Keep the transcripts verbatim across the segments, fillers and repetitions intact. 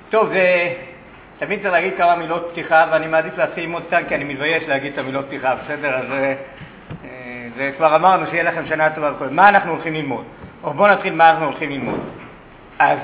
טוב, זה... תמיד צריך להגיד כמה מילות פתיחה, ואני מעדיף להתחיל ללמוד קצת, כי אני מתבייש להגיד את המילות פתיחה, בסדר? אז זה כבר אמרנו שיהיה לכם שנה טובה וכל. מה אנחנו הולכים ללמוד? או בואו נתחיל מה אנחנו הולכים ללמוד. אז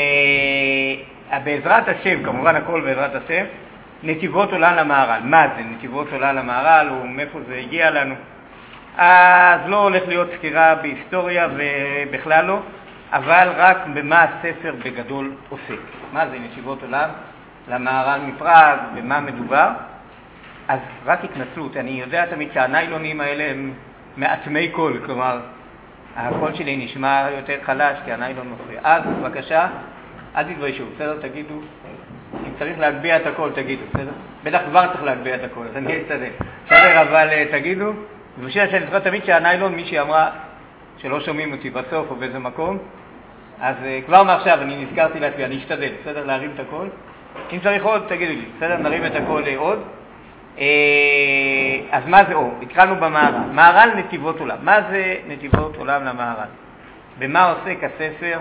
בעזרת השם, כמובן הכל בעזרת השם, נתיבות עולם למהר"ל. מה זה נתיבות עולם למהר"ל, ומאיפה זה הגיע לנו? אז לא הולך להיות סקירה בהיסטוריה ובכלל לא, אבל רק במה הספר בגדול עוסק. מה זה נתיבות עולם למהר"ל מפראג, במה מדובר. אז רק התנצלות, אני יודע תמיד שהניילונים האלה הם מעצמי קול, כלומר, הקול שלי נשמע יותר חלש כי הניילון מפריע. אז בבקשה, אל תתביישו, בסדר? תגידו, אם צריך להגביה את הקול, תגידו, בסדר? בטח כבר צריך להגביה את הקול, אז אני אצטדק. בסדר, אבל תגידו, ובשביל שאני זוכר תמיד שהניילון, מישהי אמרה שלא שומעים אותי בסוף או באיזה מקום, אז כבר מעכשיו אני נזכרתי להצביע, אני אשתדל, בסדר? להרים את הקול. אם צריך עוד, תגידו לי, בסדר? נרים את הקול עוד. אז מה זה עוד? התחלנו במהר"ל. מהר"ל נתיבות עולם. מה זה נתיבות עולם למהר"ל? במה עוסק הספר?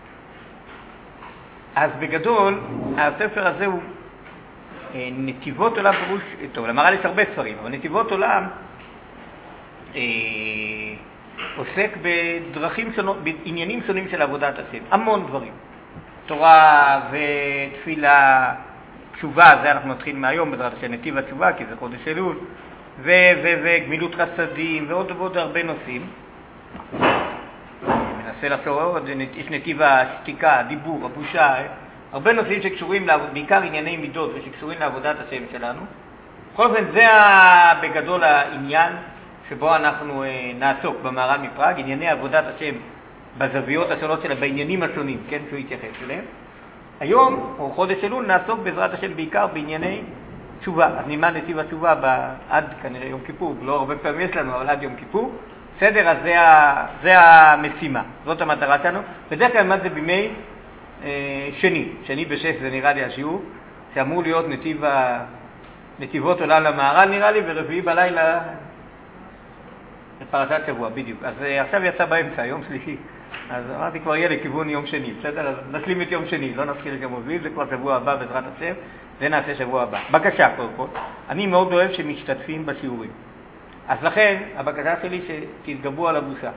אז בגדול, הספר הזה הוא נתיבות עולם פירוש, טוב, למהר"ל יש הרבה ספרים, אבל נתיבות עולם אה, עוסק בדרכים שונות, בעניינים שונים של עבודת השם. המון דברים. תורה ותפילה, תשובה, זה אנחנו נתחיל מהיום בעזרת השם, נתיב התשובה, כי זה חודש אלול, וגמילות חסדים, ועוד ועוד הרבה נושאים. מנסה לחשוב עוד, יש נתיב השתיקה, הדיבור, הבושה, הרבה נושאים שקשורים, בעיקר ענייני מידות ושקשורים לעבודת השם שלנו. בכל אופן, זה בגדול העניין שבו אנחנו נעסוק במהר"ל מפראג, ענייני עבודת השם בזוויות השונות שלה, בעניינים השונים, כן, שהוא יתייחס אליהם. היום, או חודש אלול, נעסוק בעזרת השם בעיקר בענייני תשובה. אז נלמד נתיב התשובה עד כנראה יום כיפור, לא הרבה פעמים יש לנו, אבל עד יום כיפור. בסדר, אז זה, ה, זה המשימה, זאת המטרה שלנו. בדרך כלל מה זה בימי אה, שני, שני בשש זה נראה לי השיעור, שאמור להיות נתיב ה, נתיבות עולם למהר"ל נראה לי, ורביעי בלילה פרשת שבוע, בדיוק. אז אה, עכשיו יצא באמצע, יום שלישי. אז אמרתי כבר יהיה לכיוון יום שני, בסדר? אז נשלים את יום שני, לא נתחיל את יום רביעי, זה כבר שבוע הבא בעזרת השם, זה נעשה שבוע הבא. בקשה, קודם כל, אני מאוד אוהב שמשתתפים בשיעורים. אז לכן, הבקשה שלי שתתגברו על הבושה.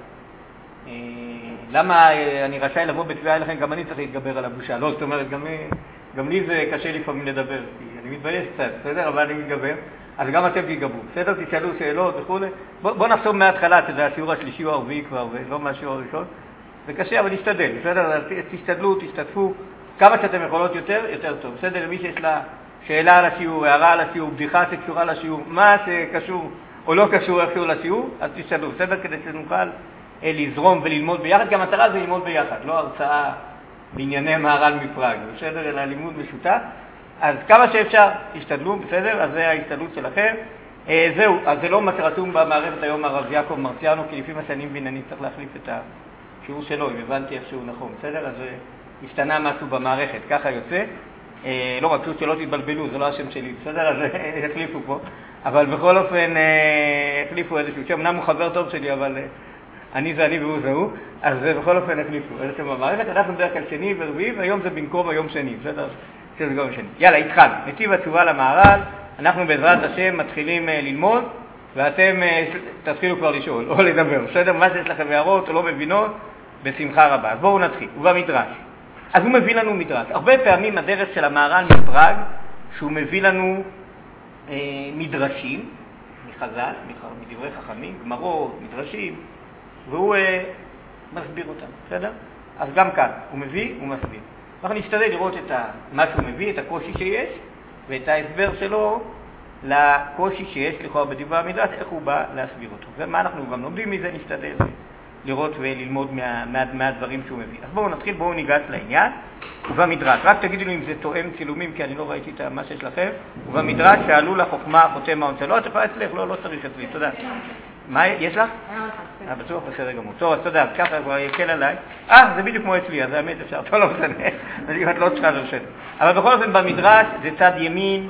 למה אני רשאי לבוא בתביעה אליכם? גם אני צריך להתגבר על הבושה. לא, זאת אומרת, גם, גם לי זה קשה לפעמים לדבר, כי אני מתבייש קצת, בסדר? אבל אני מתגבר. אז גם אתם תתגברו. בסדר? תשאלו שאלות וכו'. בוא, בוא נחשוב מההתחלה, שזה השיעור השלישי או הרביעי כבר, ולא מהשיעור הראשון. זה קשה, אבל נשתדל, בסדר? תשתדלו, תשתתפו. כמה שאתם יכולות יותר, יותר טוב. בסדר? למי שיש לה שאלה על השיעור, הערה על השיעור, בדיחה שקשורה לשיעור, מה שקשור או לא קשור איכשהו לשיעור, אז תשתדלו, בסדר? כדי שנוכל אה, לזרום וללמוד ביחד. גם המטרה זה ללמוד ביחד, לא הרצאה בענייני מהר"ל מפראג, בסדר? אלא לימוד משותף. אז כמה שאפשר, תשתדלו, בסדר? אז זה ההשתדלות שלכם. אה, זהו, אז זה לא מה שרשום במערכת היום הרב יעקב מרציאנו, כי לפי מה שאני מבין אני צריך להחליף את השיעור שלו, אם הבנתי איכשהו נכון, בסדר? אז השתנה משהו במערכת, ככה יוצא. אה, לא רק שלא תתבלבלו, זה לא השם שלי, בסדר? אז החליפו פה. אבל בכל אופן החליפו איזשהו שם, אמנם הוא חבר טוב שלי, אבל אני זה אני והוא זה הוא, אז בכל אופן החליפו איזה שם במערכת. אנחנו בדרך כלל שני ורביעי, והיום זה במקום היום שני, בסדר? זה במקום שני. יאללה, התחלנו. נתיב התשובה למהר"ל, אנחנו בעזרת השם מתחילים ללמוד, ואתם תתחילו כבר לשאול או לדבר, בסדר? מה שיש לכם הערות או לא מבינות, בשמחה רבה. אז בואו נתחיל, הוא במדרש. אז הוא מביא לנו מדרש. הרבה פעמים הדרך של המהר"ל מפראג, שהוא מביא לנו אה, מדרשים, מחז"ל, מדברי חכמים, גמרות, מדרשים, והוא אה, מסביר אותם, בסדר? אז גם כאן, הוא מביא, הוא מסביר. אנחנו נשתדל לראות את ה, מה שהוא מביא, את הקושי שיש, ואת ההסבר שלו לקושי שיש לכאורה בדברי המדרש, איך הוא בא להסביר אותו. ומה אנחנו גם לומדים מזה, נשתדל לראות וללמוד מה, מה, מהדברים שהוא מביא. אז בואו נתחיל, בואו ניגש לעניין. ובמדרש, רק תגידו לי אם זה תואם צילומים, כי אני לא ראיתי את מה שיש לכם. ובמדרש שאלו לחוכמה חותם מהעונצה. לא, את יכולה אצלך, לא, לא צריך אצלי, תודה. מה, יש לך? אה, בטוח בסדר גמור. טוב, אז תודה, ככה כבר יקל עליי. אה, זה בדיוק כמו אצלי, אז זה האמת אפשר, טוב, לא משנה. אני לא צריכה לרשת. אבל בכל אופן במדרש זה צד ימין,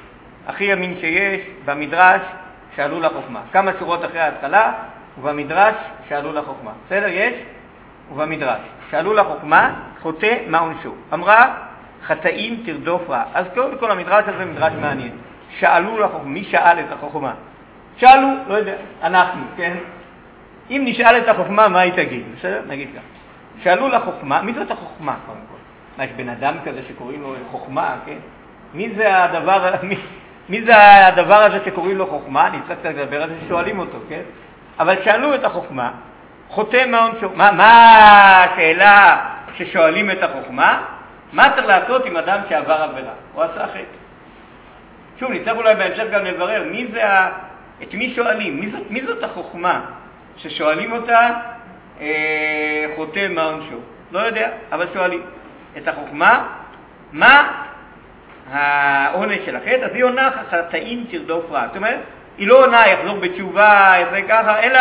הכי ימין שיש, במדרש שאלו לחוכמה. כמה שורות אחרי ההתחלה, ובמדרש שאלו לחוכמה. בסדר, יש? ובמדרש שאלו לחוכמה, חוטא מה עונשו. אמרה חטאים תרדוף רע. אז קודם כל המדרש הזה מדרש מעניין. שאלו לחוכמה, מי שאל את החוכמה? שאלו, לא יודע, אנחנו, כן? אם נשאל את החוכמה, מה היא תגיד? בסדר? נגיד כך. שאלו לחוכמה, מי זאת החוכמה קודם כל? מה, יש בן אדם כזה שקוראים לו חוכמה, כן? מי זה הדבר, מי, מי זה הדבר הזה שקוראים לו חוכמה? אני צריך לדבר על זה ששואלים אותו, כן? אבל שאלו את החוכמה, חוטא מעונשו. מה, מה השאלה ששואלים את החוכמה? מה צריך לעשות עם אדם שעבר עבירה? הוא עשה חטא. שוב, נצטרך אולי בהמשך גם לברר מי זה ה... את מי שואלים? מי זאת, מי זאת החוכמה ששואלים אותה אה, חוטא מעונשו? לא יודע, אבל שואלים את החוכמה, מה העונש של החטא? אז היא עונה חטאים תרדוף רע. זאת אומרת, היא לא עונה יחזור בתשובה, זה ככה, אלא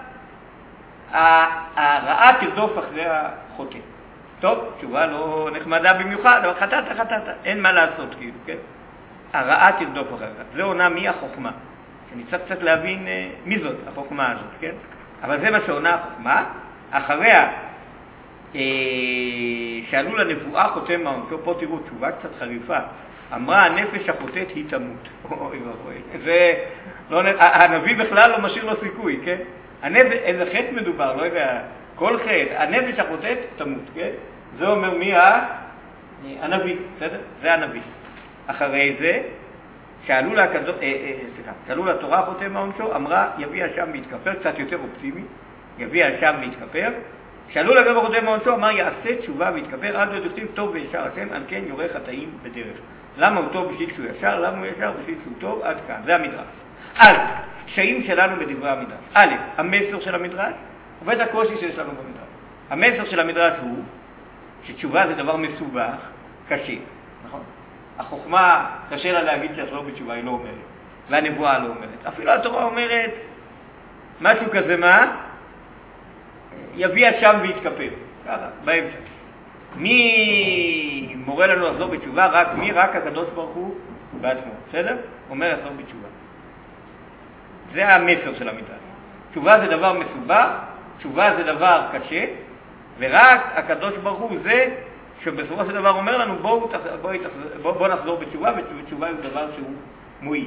הרעה תרדוף אחרי החוטא. טוב, תשובה לא נחמדה במיוחד, אבל חטאת, חטאת, אין מה לעשות, כאילו, כן? הרעה תרדוף אחריה. זה עונה מי החוכמה. אני צריך קצת להבין אה, מי זאת החוכמה הזאת, כן? אבל זה מה שעונה החוכמה. אחריה, אה, שאלו לנבואה חוטא מעונשו, פה תראו תשובה קצת חריפה. אמרה, הנפש החוטאת היא תמות. אוי ואוי. זה, לא, הנביא בכלל לא משאיר לו סיכוי, כן? הנפש, איזה חטא מדובר, לא יודע, כל חטא, הנפש החוטאת תמות, כן? זה אומר מי ה... הנביא, בסדר? זה הנביא. אחרי זה, שאלו לה, כזו, אה, אה, סליחה, שאלו לתורה חוטא מעונשו, אמרה, יביא השם להתכפר, קצת יותר אופטימי, יביא השם להתכפר. שאלו לגבי חוטא מעונשו, אמר, יעשה תשובה והתכפר, עד לא תכתיב טוב וישר השם, על כן יורה חטאים בדרך. למה הוא טוב בשביל שהוא ישר? למה הוא ישר בשביל שהוא טוב? עד כאן, זה המדרש. אז, קשיים שלנו בדברי המדרש. א', המסר של המדרש, ואת הקושי שיש לנו במדרש. המסר של המדרש הוא שתשובה זה דבר מסובך, קשה, נכון? החוכמה, קשה לה להגיד שיחזור בתשובה, היא לא אומרת. והנבואה לא אומרת. אפילו התורה אומרת משהו כזה, מה? יביא השם ויתכפר. ככה, באמצע. מי מורה לנו לחזור בתשובה? רק מי? רק הקדוש ברוך הוא בעצמו. בסדר? אומר לחזור בתשובה. זה המסר של המדרש. תשובה זה דבר מסובך, תשובה זה דבר קשה, ורק הקדוש ברוך הוא זה שבסופו של דבר אומר לנו, בואו בוא, בוא, בוא נחזור בתשובה, ותשובה הוא דבר שהוא מועיל.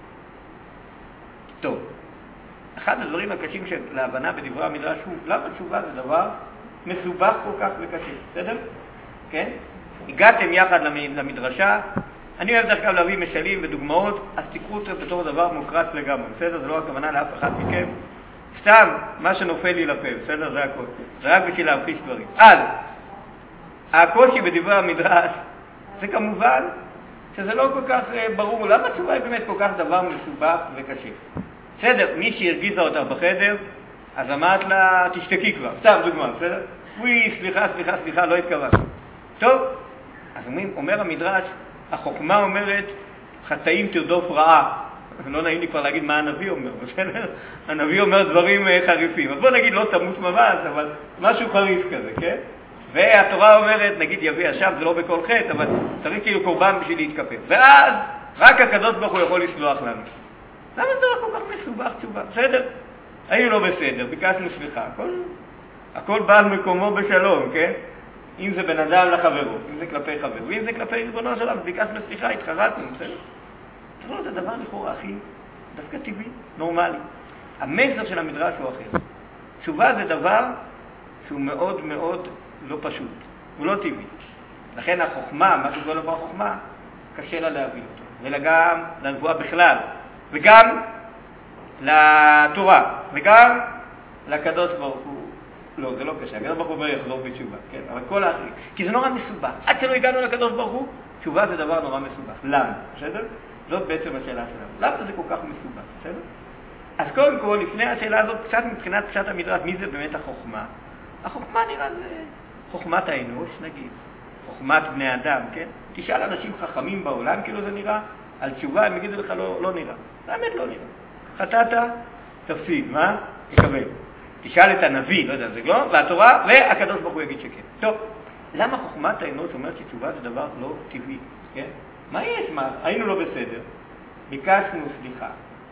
טוב, אחד הדברים הקשים של להבנה בדברי המדרש הוא, למה תשובה זה דבר מסובך כל כך וקשה, בסדר? כן? הגעתם יחד למדרשה, אני אוהב דרך כלל להביא משלים ודוגמאות, אז תקחו אותו בתור דבר מוקרץ לגמרי, בסדר? זה לא הכוונה לאף אחד מכם. סתם, מה שנופל לי לפה, בסדר? זה הכל. זה רק בשביל להמחיש דברים. אז, הקושי בדברי המדרש, זה כמובן שזה לא כל כך ברור. למה תשובה היא באמת כל כך דבר מסובך וקשה? בסדר, מי שהרגיזה אותה בחדר, אז אמרת לה, תשתקי כבר. סתם דוגמה, בסדר? וואי, סליחה, סליחה, סליחה, לא התכוונתי. טוב, אז אומרים, אומר המדרש, החוכמה אומרת, חטאים תרדוף רעה. לא נעים לי כבר להגיד מה הנביא אומר, בסדר? הנביא אומר דברים חריפים. אז בוא נגיד, לא תמות ממש, אבל משהו חריף כזה, כן? והתורה אומרת, נגיד יביא השם, זה לא בכל חטא, אבל צריך כאילו קורבן בשביל להתכפר. ואז רק הקדוש ברוך הוא יכול לסלוח לנו. למה זה לא כל כך מסובך תשובה? בסדר? היינו לא בסדר, ביקשנו סליחה. הכל, הכל בא על מקומו בשלום, כן? אם זה בן אדם לחברו, אם זה כלפי חבר, ואם זה כלפי ריבונו שלם, ביקשנו סליחה, התחרטנו, בסדר? לא, זה דבר לכאורה הכי דווקא טבעי, נורמלי. המסר של המדרש הוא אחר. תשובה זה דבר שהוא מאוד מאוד לא פשוט, הוא לא טבעי. לכן החוכמה, מה שקוראים לו בחוכמה, קשה לה להבין אותו. וגם לנבואה בכלל, וגם לתורה, וגם לקדוש ברוך הוא. לא, זה לא קשה, הקדוש ברוך הוא יחזור בתשובה, כן? אבל כל האחרים, כי זה נורא מסובך. עד שלא הגענו לקדוש ברוך הוא, תשובה זה דבר נורא מסובך. למה? בסדר? זאת בעצם השאלה שלנו. למה זה כל כך מסובך? בסדר? אז קודם כל, לפני השאלה הזאת, קצת מבחינת פשט המדרש, מי זה באמת החוכמה? החוכמה נראה זה חוכמת האנוש, נגיד. חוכמת בני אדם, כן? תשאל אנשים חכמים בעולם, כאילו זה נראה, על תשובה הם יגידו לך לא, לא נראה. באמת לא נראה. חטאת, תפסיד, מה? יקבל. תשאל את הנביא, לא יודע, זה לא, והתורה, והקדוש ברוך הוא יגיד שכן. טוב, למה חוכמת האנוש אומרת שתשובה זה דבר לא טבעי, כן? מה יש? מה? היינו לא בסדר, ביקשנו סליחה.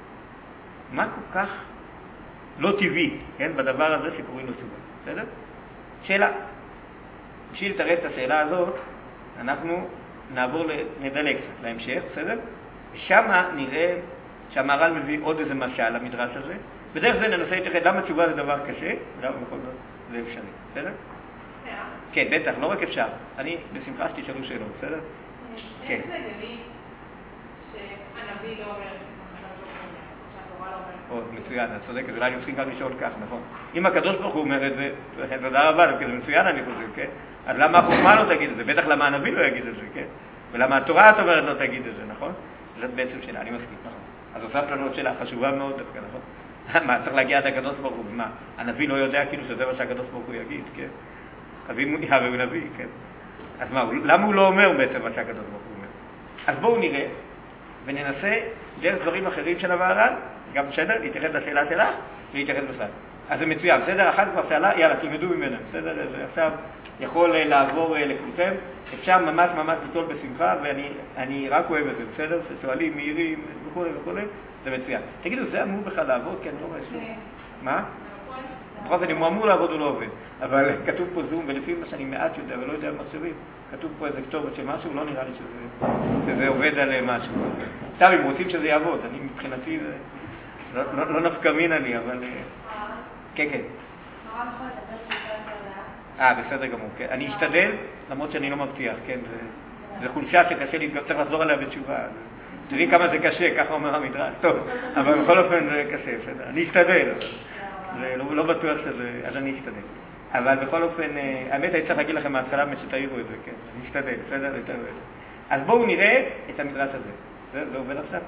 מה כל כך לא טבעי, כן? בדבר הזה שקוראים לו תשובה, בסדר? שאלה. בשביל לתרץ את השאלה הזאת, אנחנו נעבור, נדלג קצת להמשך, בסדר? ושם נראה שהמהר"ל מביא עוד איזה משל למדרש הזה. בדרך זה ננסה להתייחד למה תשובה זה דבר קשה, ולמה בכל זאת זה אפשרי, בסדר? כן, בטח, לא רק אפשר. אני בשמחה שתשאלו שאלות, בסדר? כן. איך זה הגיוני שהנביא לא אומר, שהתורה לא אומרת? או, מצוין, את צודקת, אולי אני צריכים גם לשאול כך, נכון. אם הקדוש ברוך הוא אומר את זה, תודה רבה, זה מצוין אני חושב, כן? אז למה החוכמה לא תגיד את זה? בטח למה הנביא לא יגיד את זה, כן? ולמה התורה את אומרת לא תגיד את זה, נכון? זאת בעצם שאלה, אני מסכים, נכון. אז הוספת לנו עוד שאלה חשובה מאוד דווקא, נכון? מה, צריך להגיע עד הקדוש ברוך הוא, מה? הנביא לא יודע כאילו שזה מה שהקדוש ברוך הוא יגיד, כן? אז אם הוא יהיה הוא נביא, כן? אז מה, למה הוא לא אומר בעצם מה שהקדוש ברוך הוא אומר? אז בואו נראה וננסה דרך דברים אחרים של המהר"ל, גם בסדר, להתייחס לשאלה שלך ולהתייחס בכלל. אז זה מצוין, בסדר? אחת כבר שאלה, יאללה, תלמדו ממנה, בסדר? זה עכשיו יכול לעבור לכולכם, אפשר ממש ממש לטול בשמחה, ואני רק אוהב את זה, בסדר? ששואלים, מהירים וכו' וכו', זה מצוין. תגידו, זה אמור בכלל לעבוד? כן, לא רואה שום. מה? בכל זאת, אם הוא אמור לעבוד הוא לא עובד, אבל כתוב פה זום, ולפי מה שאני מעט יודע ולא יודע מחשבים, כתוב פה איזה כתובת של משהו, לא נראה לי שזה, שזה עובד על משהו. עכשיו, אם רוצים שזה יעבוד, אני מבחינתי, זה לא, לא, לא נפקא מינה לי, אבל... כן, כן. אה, בסדר גמור, כן. אני אשתדל, למרות שאני לא מבטיח, כן. זה, זה חולשה שקשה לי, צריך לחזור עליה בתשובה. תראי כמה זה קשה, ככה אומר המדרש. טוב, אבל בכל אופן זה קשה, בסדר. אני אשתדל. זה לא, לא בטוח שזה, אז אני אשתדל. אבל בכל אופן, האמת אני צריך להגיד לכם מההתחלה שתעירו את זה, כן. אני אשתדל, בסדר? אז בואו נראה את המדרש הזה. זה, זה עובד עכשיו?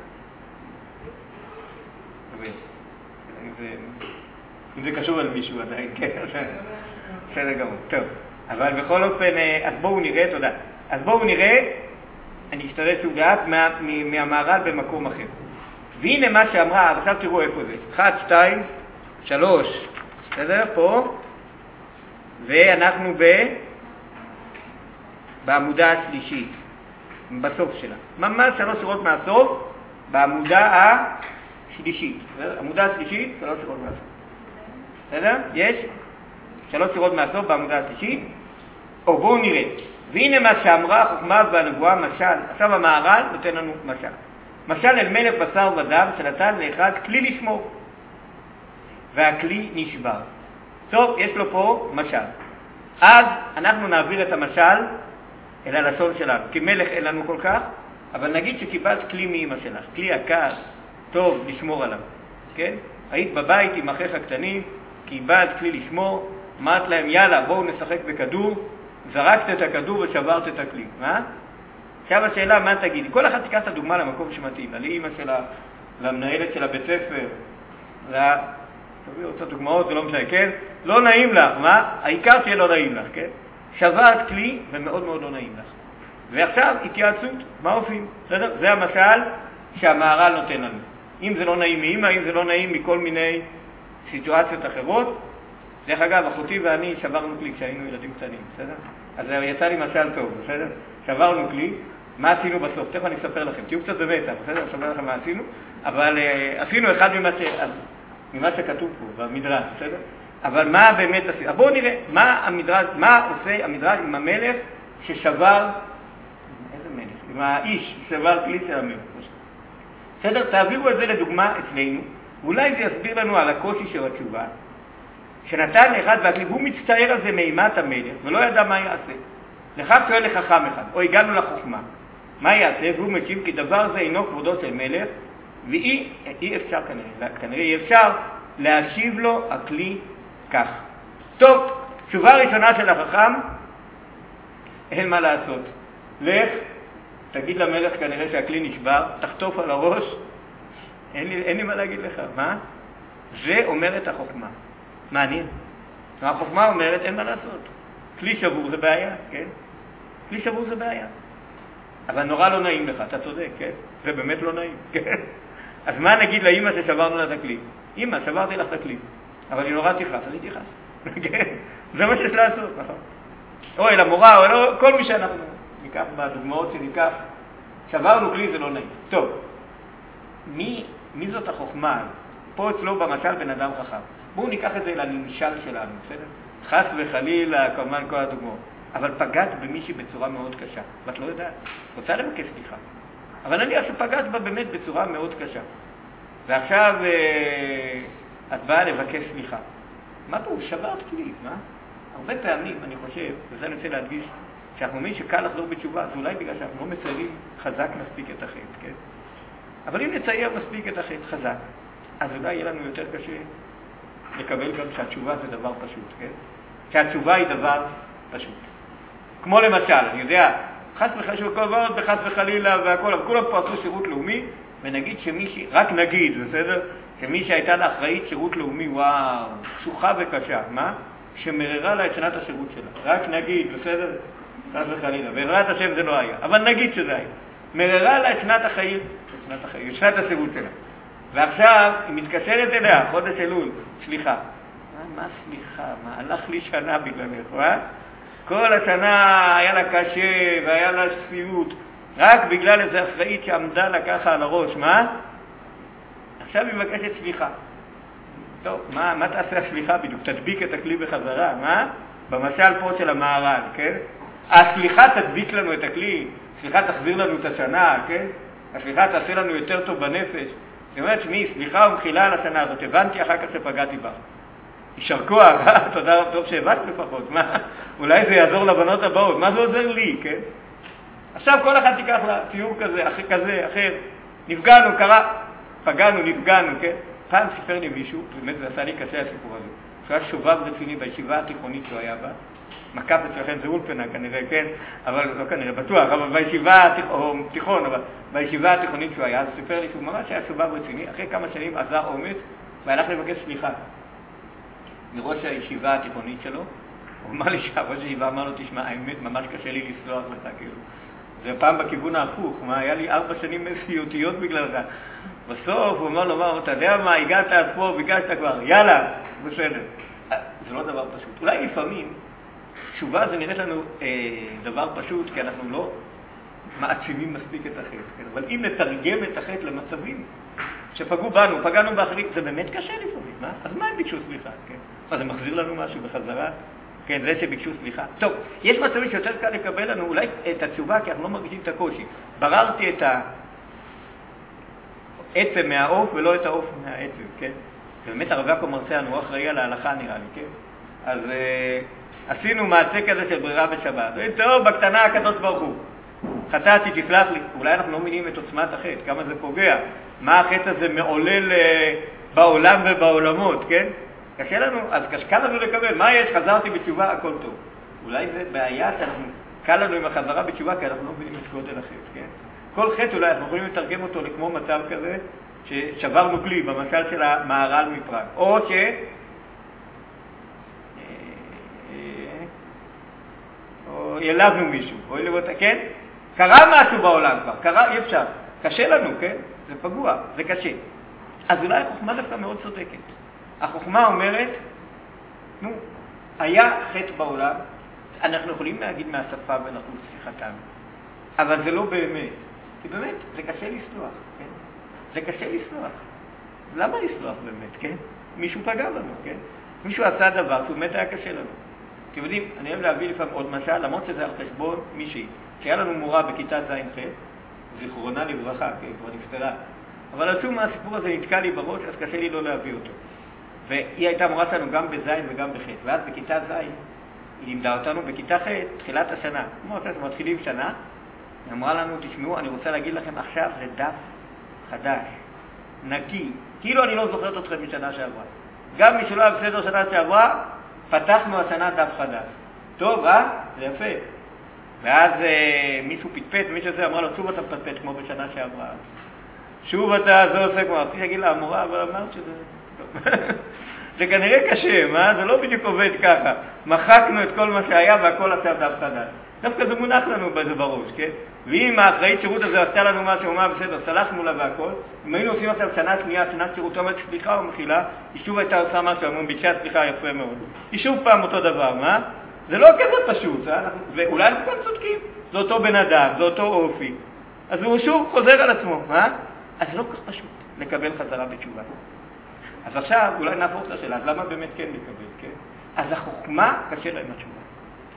עובד. אם זה, אם זה קשור על מישהו עדיין, כן. בסדר גמור. טוב. אבל בכל אופן, אז בואו נראה, תודה. אז בואו נראה, אני אשתדל שוב לאט מה, מהמהר"ל במקום אחר. והנה מה שאמרה, עכשיו תראו איפה זה. אחת, שתיים, שלוש, בסדר? פה. ואנחנו ב... בעמודה השלישית, בסוף שלה. ממש שלוש שורות מהסוף, בעמודה השלישית. עמודה השלישית, שלוש שורות מהסוף. בסדר? יש? שלוש שורות מהסוף בעמודה השלישית. או בואו נראה. והנה מה שאמרה החוכמה והנבואה משל. עכשיו המהר"ל נותן לנו משל. משל אל מלך בשר ודם שנתן לאחד כלי לשמור. והכלי נשבר. טוב, יש לו פה משל. אז אנחנו נעביר את המשל אל הלשון שלנו. כי מלך אין לנו כל כך, אבל נגיד שקיבלת כלי מאמא שלך. כלי יקר, טוב, לשמור עליו. כן? היית בבית עם אחיך הקטנים, קיבלת כלי לשמור, אמרת להם, יאללה, בואו נשחק בכדור, זרקת את הכדור ושברת את הכלי. מה? עכשיו השאלה, מה תגידי? כל אחד תיקח את הדוגמה למקום שמתאים. לאמא שלה, למנהלת של הבית ספר, לה... תביאו אותה דוגמאות, זה לא משנה, כן? לא נעים לך, מה? העיקר שיהיה לא נעים לך, כן? שברת כלי ומאוד מאוד לא נעים לך. ועכשיו התייעצות, מה עושים? בסדר? זה המשל שהמהר"ל נותן לנו. אם זה לא נעים מאמא, אם זה לא נעים מכל מיני סיטואציות אחרות. דרך אגב, אחותי ואני שברנו כלי כשהיינו ילדים קטנים, בסדר? אז יצא לי משל טוב, בסדר? שברנו כלי, מה עשינו בסוף? תכף אני אספר לכם, תהיו קצת במתח, בסדר? אני אספר לכם מה עשינו, אבל uh, עשינו אחד ממה, ש... ממה שכתוב פה, במדרש, בסדר? אבל מה באמת עשינו? בואו נראה, מה המדרש, מה עושה המדרש עם המלך ששבר, איזה מלך? עם האיש ששבר כלי של המלך. בסדר? תעבירו את זה לדוגמה אצלנו, ואולי זה יסביר לנו על הקושי של התשובה, שנתן לאחד והכלי, והוא מצטער על זה מאימת המלך, ולא ידע מה יעשה. לכך שואל לחכם אחד, או הגענו לחוכמה, מה יעשה? והוא משיב, כי דבר זה אינו כבודו של מלך, ואי אי אפשר כנראה, כנראה אי אפשר להשיב לו הכלי כך. טוב, תשובה ראשונה של החכם, אין מה לעשות. לך, תגיד למלך כנראה שהכלי נשבר, תחטוף על הראש, אין לי, אין לי מה להגיד לך, מה? זה אומרת החוכמה. מעניין. החוכמה אומרת, אין מה לעשות. כלי שבור זה בעיה, כן? כלי שבור זה בעיה. אבל נורא לא נעים לך, אתה צודק, כן? זה באמת לא נעים, כן? אז מה נגיד לאמא ששברנו לה את הכלי? אמא, שברתי לך את הכלי, אבל היא נורא תכעס, אז היא תכעס. כן? זה מה שיש לעשות, נכון? או אל המורה, או לא, כל מי שאנחנו ניקח בדוגמאות שניקח, שברנו כלי, זה לא נעים. טוב, מי, מי זאת החוכמה? פה אצלו במשל בן אדם חכם. בואו ניקח את זה לנמשל שלנו, בסדר? חס וחלילה, כמובן כל הדוגמאות. אבל פגעת במישהי בצורה מאוד קשה, ואת לא יודעת, רוצה לבקש סליחה. אבל נניח שפגעת בה באמת בצורה מאוד קשה. ועכשיו אה, את באה לבקש סליחה. מה פה? שברת כלי, מה? הרבה פעמים, אני חושב, וזה אני רוצה להדגיש, שאנחנו אומרים שקל לחזור בתשובה, אז אולי בגלל שאנחנו לא מציירים חזק מספיק את החטא, כן? אבל אם נצייר מספיק את החטא חזק, אז אולי יהיה לנו יותר קשה לקבל גם שהתשובה זה דבר פשוט, כן? שהתשובה היא דבר פשוט. כמו למשל, אני יודע, חס וחלילה, כל ועוד בחס וחלילה והכל, אבל כולם פה עשו שירות לאומי, ונגיד שמישהי, רק נגיד, בסדר? שמי שהייתה לה אחראית שירות לאומי, וואו, קשוחה וקשה, מה? שמררה לה את שנת השירות שלה. רק נגיד, בסדר? חס וחלילה. בעזרת השם זה לא היה, אבל נגיד שזה היה. מררה לה את שנת החיים, את שנת החיים, את שנת השירות שלה. ועכשיו היא מתקשרת אליה, חודש אלול, סליחה. מה, מה סליחה? מה, הלך לי שנה בגללך, מה? כל השנה היה לה קשה והיה לה שפיות, רק בגלל איזו אחראית שעמדה לה ככה על הראש, מה? עכשיו היא מבקשת סליחה. טוב, מה, מה תעשה הסליחה בדיוק? תדביק את הכלי בחזרה, מה? במשל פה של המהר"ל, כן? הסליחה תדביק לנו את הכלי, סליחה תחזיר לנו את השנה, כן? הסליחה תעשה לנו יותר טוב בנפש. זאת אומרת שמי, סליחה ומחילה על השנה הזאת, הבנתי אחר כך שפגעתי בה. יישר כוח, תודה רב, טוב שהבנת לפחות, מה? אולי זה יעזור לבנות הבאות, מה זה עוזר לי, כן? עכשיו כל אחד תיקח לה ציור כזה, אחר כזה, אחר, נפגענו, קרה, פגענו, נפגענו, כן? פעם סיפר לי מישהו, באמת זה עשה לי קשה הסיפור הזה, שהוא היה שובב רציני בישיבה התיכונית שהוא היה בה, מקף אצלכם זה אולפנה כנראה, כן? אבל לא כנראה, בטוח, אבל בישיבה, או תיכון, אבל בישיבה התיכונית שהוא היה, אז סיפר לי שהוא ממש היה שובב רציני, אחרי כמה שנים עזר אומץ, והלך לבקש סליחה מראש הישיבה התיכונית שלו. הוא אמר לי שהראש הישיבה אמר לו, תשמע, האמת, ממש קשה לי לסלוח לך, כאילו. זה פעם בכיוון ההפוך, מה, היה לי ארבע שנים סיוטיות בגללך. בסוף הוא אמר לו, מה, אתה יודע מה, הגעת עד פה, ביקשת כבר, יאללה, בסדר. זה לא דבר פשוט. אולי לפעמים, תשובה זה נראית לנו אה, דבר פשוט, כי אנחנו לא מעצימים מספיק את החטא, כן? אבל אם נתרגם את החטא למצבים שפגעו בנו, פגענו באחרים, זה באמת קשה לפעמים, מה? אז מה הם ביקשו סליחה, כן? מה, זה מחזיר לנו משהו בחזרה? כן, זה שביקשו סליחה. טוב, יש מצבים שיותר קל לקבל לנו אולי את התשובה, כי אנחנו לא מרגישים את הקושי. בררתי את העצם מהעוף ולא את העוף מהעצם, כן? זה באמת הרב יעקב מרציאנו, הוא אחראי על ההלכה נראה לי, כן? אז אה, עשינו מעשה כזה של ברירה בשבת. טוב, בקטנה הקדוש ברוך הוא. חטאתי, תסלח לי. אולי אנחנו לא מבינים את עוצמת החטא, כמה זה פוגע. מה החטא הזה מעולל אה, בעולם ובעולמות, כן? קשה לנו, אז קל לנו לקבל, מה יש? חזרתי בתשובה, הכל טוב. אולי זה בעיה שאנחנו, קל לנו עם החזרה בתשובה, כי אנחנו לא מבינים את גודל החטא, כן? כל חטא אולי אנחנו יכולים לתרגם אותו לכמו מצב כזה, ששברנו כלי, במשל של המהר"ל מפראג. או ש... או ילבנו מישהו, או ילבנו, כן? קרה משהו בעולם כבר, קרה, אי אפשר. קשה לנו, כן? זה פגוע, זה קשה. אז אולי החוכמה דווקא מאוד צודקת. החוכמה אומרת, נו, היה חטא בעולם, אנחנו יכולים להגיד מהשפה ולחוץ שחטאנו, אבל זה לא באמת. כי באמת, זה קשה לסלוח, כן? זה קשה לסלוח. למה לסלוח באמת, כן? מישהו פגע לנו, כן? מישהו עשה דבר שהוא באמת היה קשה לנו. אתם יודעים, אני אוהב להביא לפעמים עוד משל, למרות שזה על חשבון מישהי, שהיה לנו מורה בכיתה ז' ח', זיכרונה לברכה, כן, כבר נפטרה. אבל על שום מהסיפור הזה נתקע לי בראש, אז קשה לי לא להביא אותו. והיא הייתה מורה שלנו גם בז' וגם בח', ואז בכיתה ז' היא לימדה אותנו בכיתה ח', תחילת השנה. כמו שאתם מתחילים שנה, היא אמרה לנו, תשמעו, אני רוצה להגיד לכם עכשיו, זה דף חדש, נקי, כאילו אני לא זוכרת אתכם משנה שעברה. גם מי שלא היה בסדר שנה שעברה, פתחנו השנה דף חדש. טוב, אה? זה יפה. ואז אה, מישהו פטפט, מישהו הזה אמרה לו, שוב אתה פטפט כמו בשנה שעברה. שוב אתה זה עושה כמו, רציתי להגיד לה, המורה, אבל אמרת שזה... זה כנראה קשה, מה? זה לא בדיוק עובד ככה. מחקנו את כל מה שהיה והכל עכשיו דף חדש. דווקא זה מונח לנו בזה בראש, כן? ואם האחראית שירות הזה עשתה לנו משהו, מה בסדר, סלחנו לה והכל, אם היינו עושים עכשיו שנה שנייה, שנה שירות, אומרת סליחה או מחילה, היא שוב הייתה עושה משהו, אמרו, ביקשה סליחה יפה מאוד. היא שוב פעם אותו דבר, מה? זה לא כזה פשוט, אה? ואולי אנחנו גם צודקים. זה אותו בן אדם, זה אותו אופי. אז הוא שוב חוזר על עצמו, מה? אז לא כך פשוט לקבל חזרה בתשובה. אז עכשיו אולי נהפוך את השאלה, אז למה באמת כן לקבל, כן? אז החוכמה קשה להם התשובה.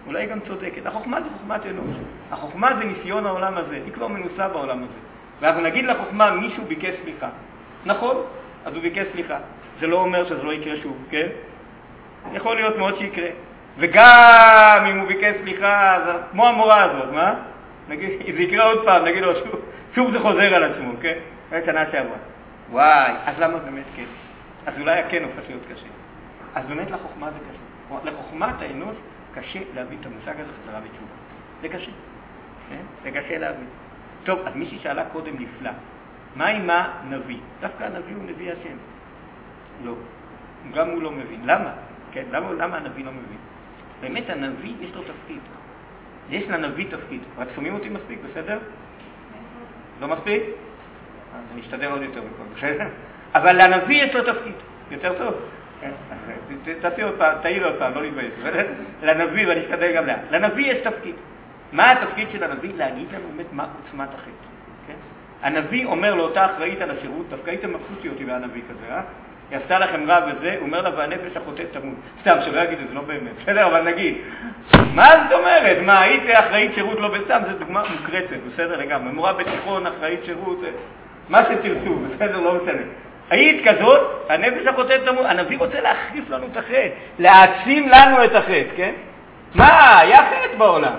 אולי היא גם צודקת. החוכמה זה חוכמת אנוש. החוכמה זה ניסיון העולם הזה, היא כבר מנוסה בעולם הזה. ואנחנו נגיד לחוכמה, מישהו ביקש סליחה. נכון, אז הוא ביקש סליחה. זה לא אומר שזה לא יקרה שוב, כן? יכול להיות מאוד שיקרה. וגם אם הוא ביקש סליחה, אז כמו המורה הזאת, מה? נגיד, זה יקרה עוד פעם, נגיד לו שוב, שוב זה חוזר על עצמו, כן? זה שנה שעברה. וואי, אז למה באמת כן? אז אולי הכן הופך להיות קשה. אז באמת לחוכמה זה קשה. לחוכמת האנוש קשה להביא את המושג הזה חזרה בתשובה. זה קשה. כן? זה קשה להביא. טוב, אז מישהי שאלה קודם נפלא. מה עם הנביא? דווקא הנביא הוא נביא השם. לא. גם הוא לא מבין. למה? כן, למה, למה הנביא לא מבין? באמת הנביא יש לו תפקיד. יש לנביא תפקיד. רק שומעים אותי מספיק, בסדר? לא מספיק? אז אני אשתדל עוד יותר בכל, בסדר? אבל לנביא יש לו תפקיד. יותר טוב? תעשי עוד פעם, תעיר עוד פעם, לא להתבייש. לנביא, ואני אשתדל גם לה. לנביא יש תפקיד. מה התפקיד של הנביא? להגיד לנו באמת מה עוצמת החטא. כן? הנביא אומר לאותה אחראית על השירות, דווקא הייתם מבסוטי אותי מהנביא כזה, אה? היא עשתה לכם רע וזה, הוא אומר לה, והנפש החוטאת תמות. סתם, שלא יגיד את זה, לא באמת. בסדר, אבל נגיד, מה זאת אומרת? מה, היית אחראית שירות לא בסתם? זו דוגמה מוקרצת, בסדר לגמרי. מורה בתיכון, אחראית שירות, מה שתרצו, בסדר, לא משנה. היית כזאת, הנפש החוטאת תמות. הנביא רוצה להחריף לנו את החטא, להעצים לנו את החטא, כן? מה, היה חטא בעולם.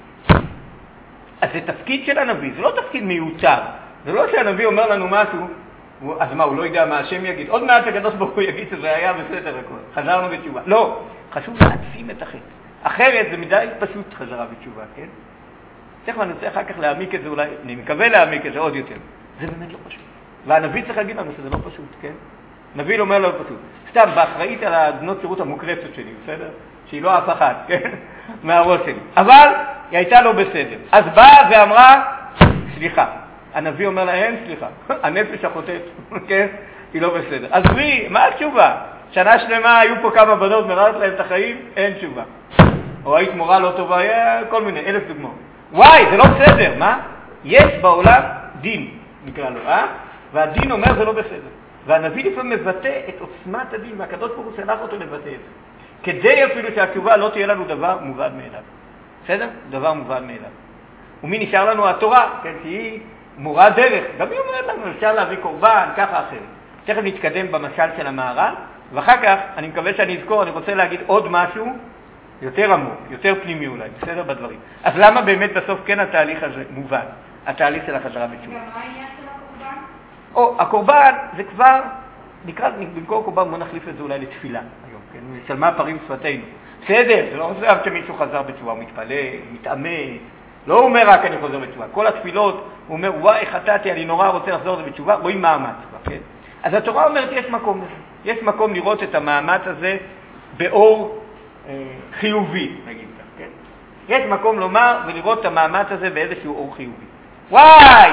אז זה תפקיד של הנביא, זה לא תפקיד מיותר. זה לא שהנביא אומר לנו משהו, אז מה, הוא לא יודע מה השם יגיד? עוד מעט הקדוש ברוך הוא יגיד שזה היה בסדר הכל. חזרנו בתשובה. לא, חשוב להעצים את החטא. אחרת זה מדי פשוט חזרה בתשובה, כן? צריך אני רוצה אחר כך להעמיק את זה אולי, אני מקווה להעמיק את זה עוד יותר. זה באמת לא פשוט. והנביא צריך להגיד לנו שזה לא פשוט, כן? נביא אומר לא פשוט. סתם, באחראית על הבנות שירות המוקרצת שלי, בסדר? שהיא לא אף אחת, כן? מהראש שלי. אבל היא הייתה לא בסדר. אז באה ואמרה, סליחה. הנביא אומר לה, אין סליחה. הנפש החוטאת, כן? היא לא בסדר. אז ברי, מה התשובה? שנה שלמה היו פה כמה בנות, מראת להם את החיים, אין תשובה. או היית מורה לא טובה, היה כל מיני, אלף דוגמאות. וואי, זה לא בסדר, מה? יש בעולם דין, נקרא לו, אה? והדין אומר זה לא בסדר. והנביא לפעמים מבטא את עוצמת הדין, והקדוש ברוך הוא שלח אותו לבטא את זה. כדי אפילו שהתשובה לא תהיה לנו דבר מובן מאליו. בסדר? דבר מובן מאליו. ומי נשאר לנו? התורה, כן, שהיא מורה דרך. גם היא אומרת לנו, אפשר להביא קורבן, ככה אחרת. תכף נתקדם במשל של המהר"ל, ואחר כך, אני מקווה שאני אזכור, אני רוצה להגיד עוד משהו יותר עמוק, יותר פנימי אולי, בסדר בדברים. אז למה באמת בסוף כן התהליך הזה מובן? התהליך של החזרה בתשובה. גם מה העניין של הקורבן? או, הקורבן זה כבר, נקרא, במקום קורבן, בוא נחליף את זה אולי לתפילה היום, כן? שלמה פרים שפתינו. בסדר, זה לא עוזר שמישהו חזר בתשובה, הוא מתפלל, מתאמץ, לא אומר רק אני חוזר בתשובה. כל התפילות, הוא אומר, וואי, חטאתי, אני נורא רוצה לחזור בתשובה, רואים מאמץ, כן? אז התורה אומרת, יש מקום לזה. יש מקום לראות את המאמץ הזה באור אה, חיובי, נגיד כך, כן? יש מקום לומר ולראות את המאמץ הזה באיזשהו אור חיובי. וואי!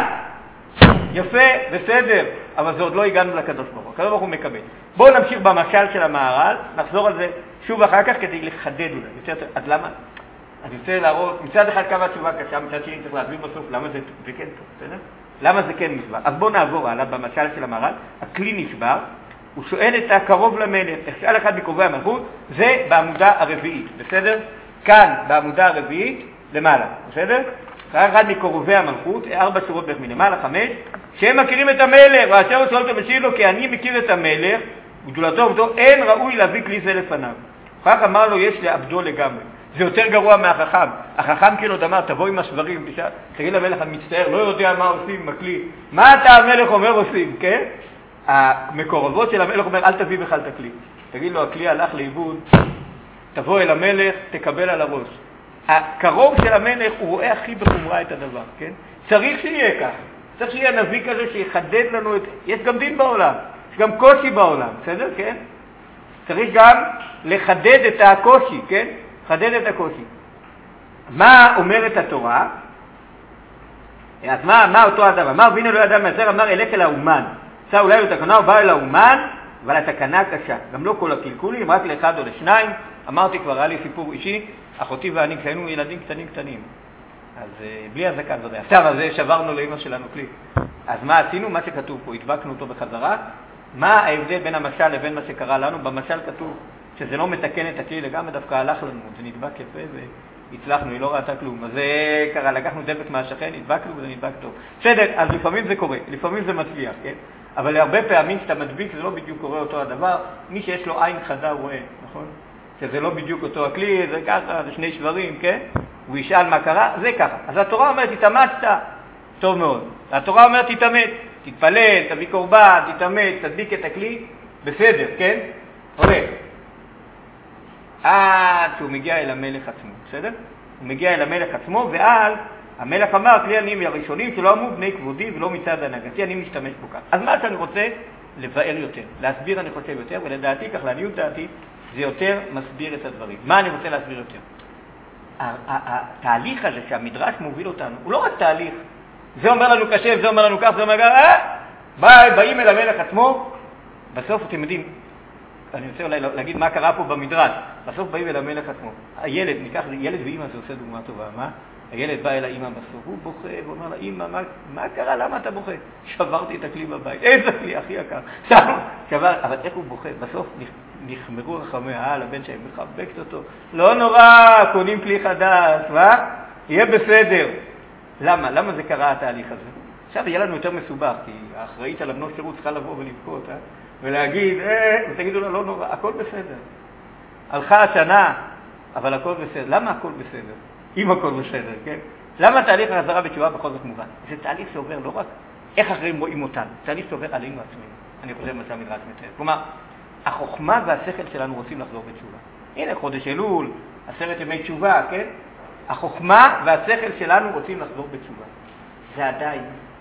יפה, בסדר, אבל זה עוד לא הגענו לקדוש ברוך הוא. הקדוש ברוך הוא מקבל. בואו נמשיך במשל של המהר"ל, נחזור על זה שוב אחר כך כדי לחדד אולי. יותר, אז למה? אני רוצה להראות, מצד אחד כמה תשובה קשה, מצד שני צריך להסביר בסוף למה זה, זה כן טוב, בסדר? למה זה כן נשבר? אז בואו נעבור הלאה במשל של המהר"ל. הכלי נשבר, הוא שואל את הקרוב למלך, שאל אחד מקרובי המלכות, זה בעמודה הרביעית, בסדר? כאן בעמודה הרביעית למעלה, בסדר? אחד מקרובי המלכות, ארבע שורות בערך מלמעלה, חמש, שהם מכירים את המלך, ואשר הוא שואל אותו משיב לו, כי אני מכיר את המלך, וגדולתו ובדו, אין ראוי להביא כלי זה לפניו. כך אמר לו, יש לאבדו לגמרי. זה יותר גרוע מהחכם. החכם כאילו אמר, תבוא עם השברים, תגיד למלך, אני מצטער, לא יודע מה עושים עם הכלי. מה אתה המלך אומר עושים, כן? המקורבות של המלך אומר, אל תביא בכלל את הכלי. תגיד לו, הכלי הלך לאיבוד, תבוא אל המלך, תקבל על הראש. הקרוב של המלך הוא רואה הכי בחומרה את הדבר, כן? צריך שיהיה כך. צריך שיהיה נביא כזה שיחדד לנו את... יש גם דין בעולם, יש גם קושי בעולם, בסדר, כן? צריך גם לחדד את הקושי, כן? לחדד את הקושי. מה אומרת התורה? אז מה, מה אותו אדם? אמר, והנה לא ידע מהזר, אמר, אלך אל האומן. עשה אולי לתקנה, הוא בא אל האומן, אבל התקנה קשה. גם לא כל הקלקולים, רק לאחד או לשניים. אמרתי כבר, היה לי סיפור אישי, אחותי ואני, כשהיינו ילדים קטנים קטנים. אז בלי הזקן, זה עכשיו, אז שברנו לאמא שלנו כלי. אז מה עשינו? מה שכתוב פה, הדבקנו אותו בחזרה. מה ההבדל בין המשל לבין מה שקרה לנו? במשל כתוב שזה לא מתקן את הכלי לגמרי, דווקא הלך לנו, זה נדבק יפה הצלחנו, היא לא ראתה כלום. אז זה קרה, לקחנו דבק מהשכן, נדבקנו וזה נדבק טוב. בסדר, אז לפעמים זה קורה, לפעמים זה מצליח, כן? אבל הרבה פעמים שאתה מדביק זה לא בדיוק קורה אותו הדבר. מי שיש לו עין חדה רואה, נכון? שזה לא בדיוק אותו הכלי, זה ככה, זה שני שברים, כן? הוא ישאל מה קרה, זה ככה. אז התורה אומרת, תתאמצת, טוב מאוד. התורה אומרת, תתאמץ, תתפלל, תביא קורבן, תתאמץ, תדביק את הכלי, בסדר, כן? הולך. עד שהוא מגיע אל המלך עצמו, בסדר? הוא מגיע אל המלך עצמו, ואז המלך אמר, כלי אני מהראשונים שלא אמרו בני כבודי ולא מצד הנהגתי, אני משתמש בו כאן. אז מה שאני רוצה? לבאר יותר, להסביר אני חושב יותר, ולדעתי, כך לעניות דעתי, זה יותר מסביר את הדברים. מה אני רוצה להסביר יותר? התהליך הזה שהמדרש מוביל אותנו, הוא לא רק תהליך, זה אומר לנו קשה, זה אומר לנו כך, זה אומר גם, אה, באים אל המלך עצמו, בסוף אתם יודעים, אני רוצה אולי להגיד מה קרה פה במדרש, בסוף באים אל המלך עצמו. הילד, ניקח, ילד ואמא זה עושה דוגמה טובה, מה? הילד בא אל האמא בסוף, הוא בוכה, ואומר לה, אמא, מה, מה קרה? למה אתה בוכה? שברתי את הכלי בבית. איזה כלי, הכי יקר. שבר, אבל איך הוא בוכה? בסוף נחמרו רחמיה על הבן שהם מחבקת אותו. לא נורא, קונים כלי חדש, מה? יהיה בסדר. למה? למה זה קרה התהליך הזה? עכשיו יהיה לנו יותר מסובך, כי האחראית על הבנות שירות צריכה לבוא ולבכות, אה? ולהגיד, אה, ותגידו לה, לא נורא, הכל בסדר. הלכה השנה, אבל הכל בסדר. למה הכל בסדר? אם הכל בסדר, כן? למה תהליך החזרה בתשובה בכל זאת מובן? זה תהליך שעובר לא רק איך אחרים רואים אותנו, תהליך שעובר עלינו עצמנו. אני חושב מה שהמדרש מתאר. כלומר, החוכמה והשכל שלנו רוצים לחזור בתשובה. הנה, חודש אלול, עשרת ימי תשובה, כן? החוכמה והשכל שלנו רוצים לחזור בתשובה. זה עדיין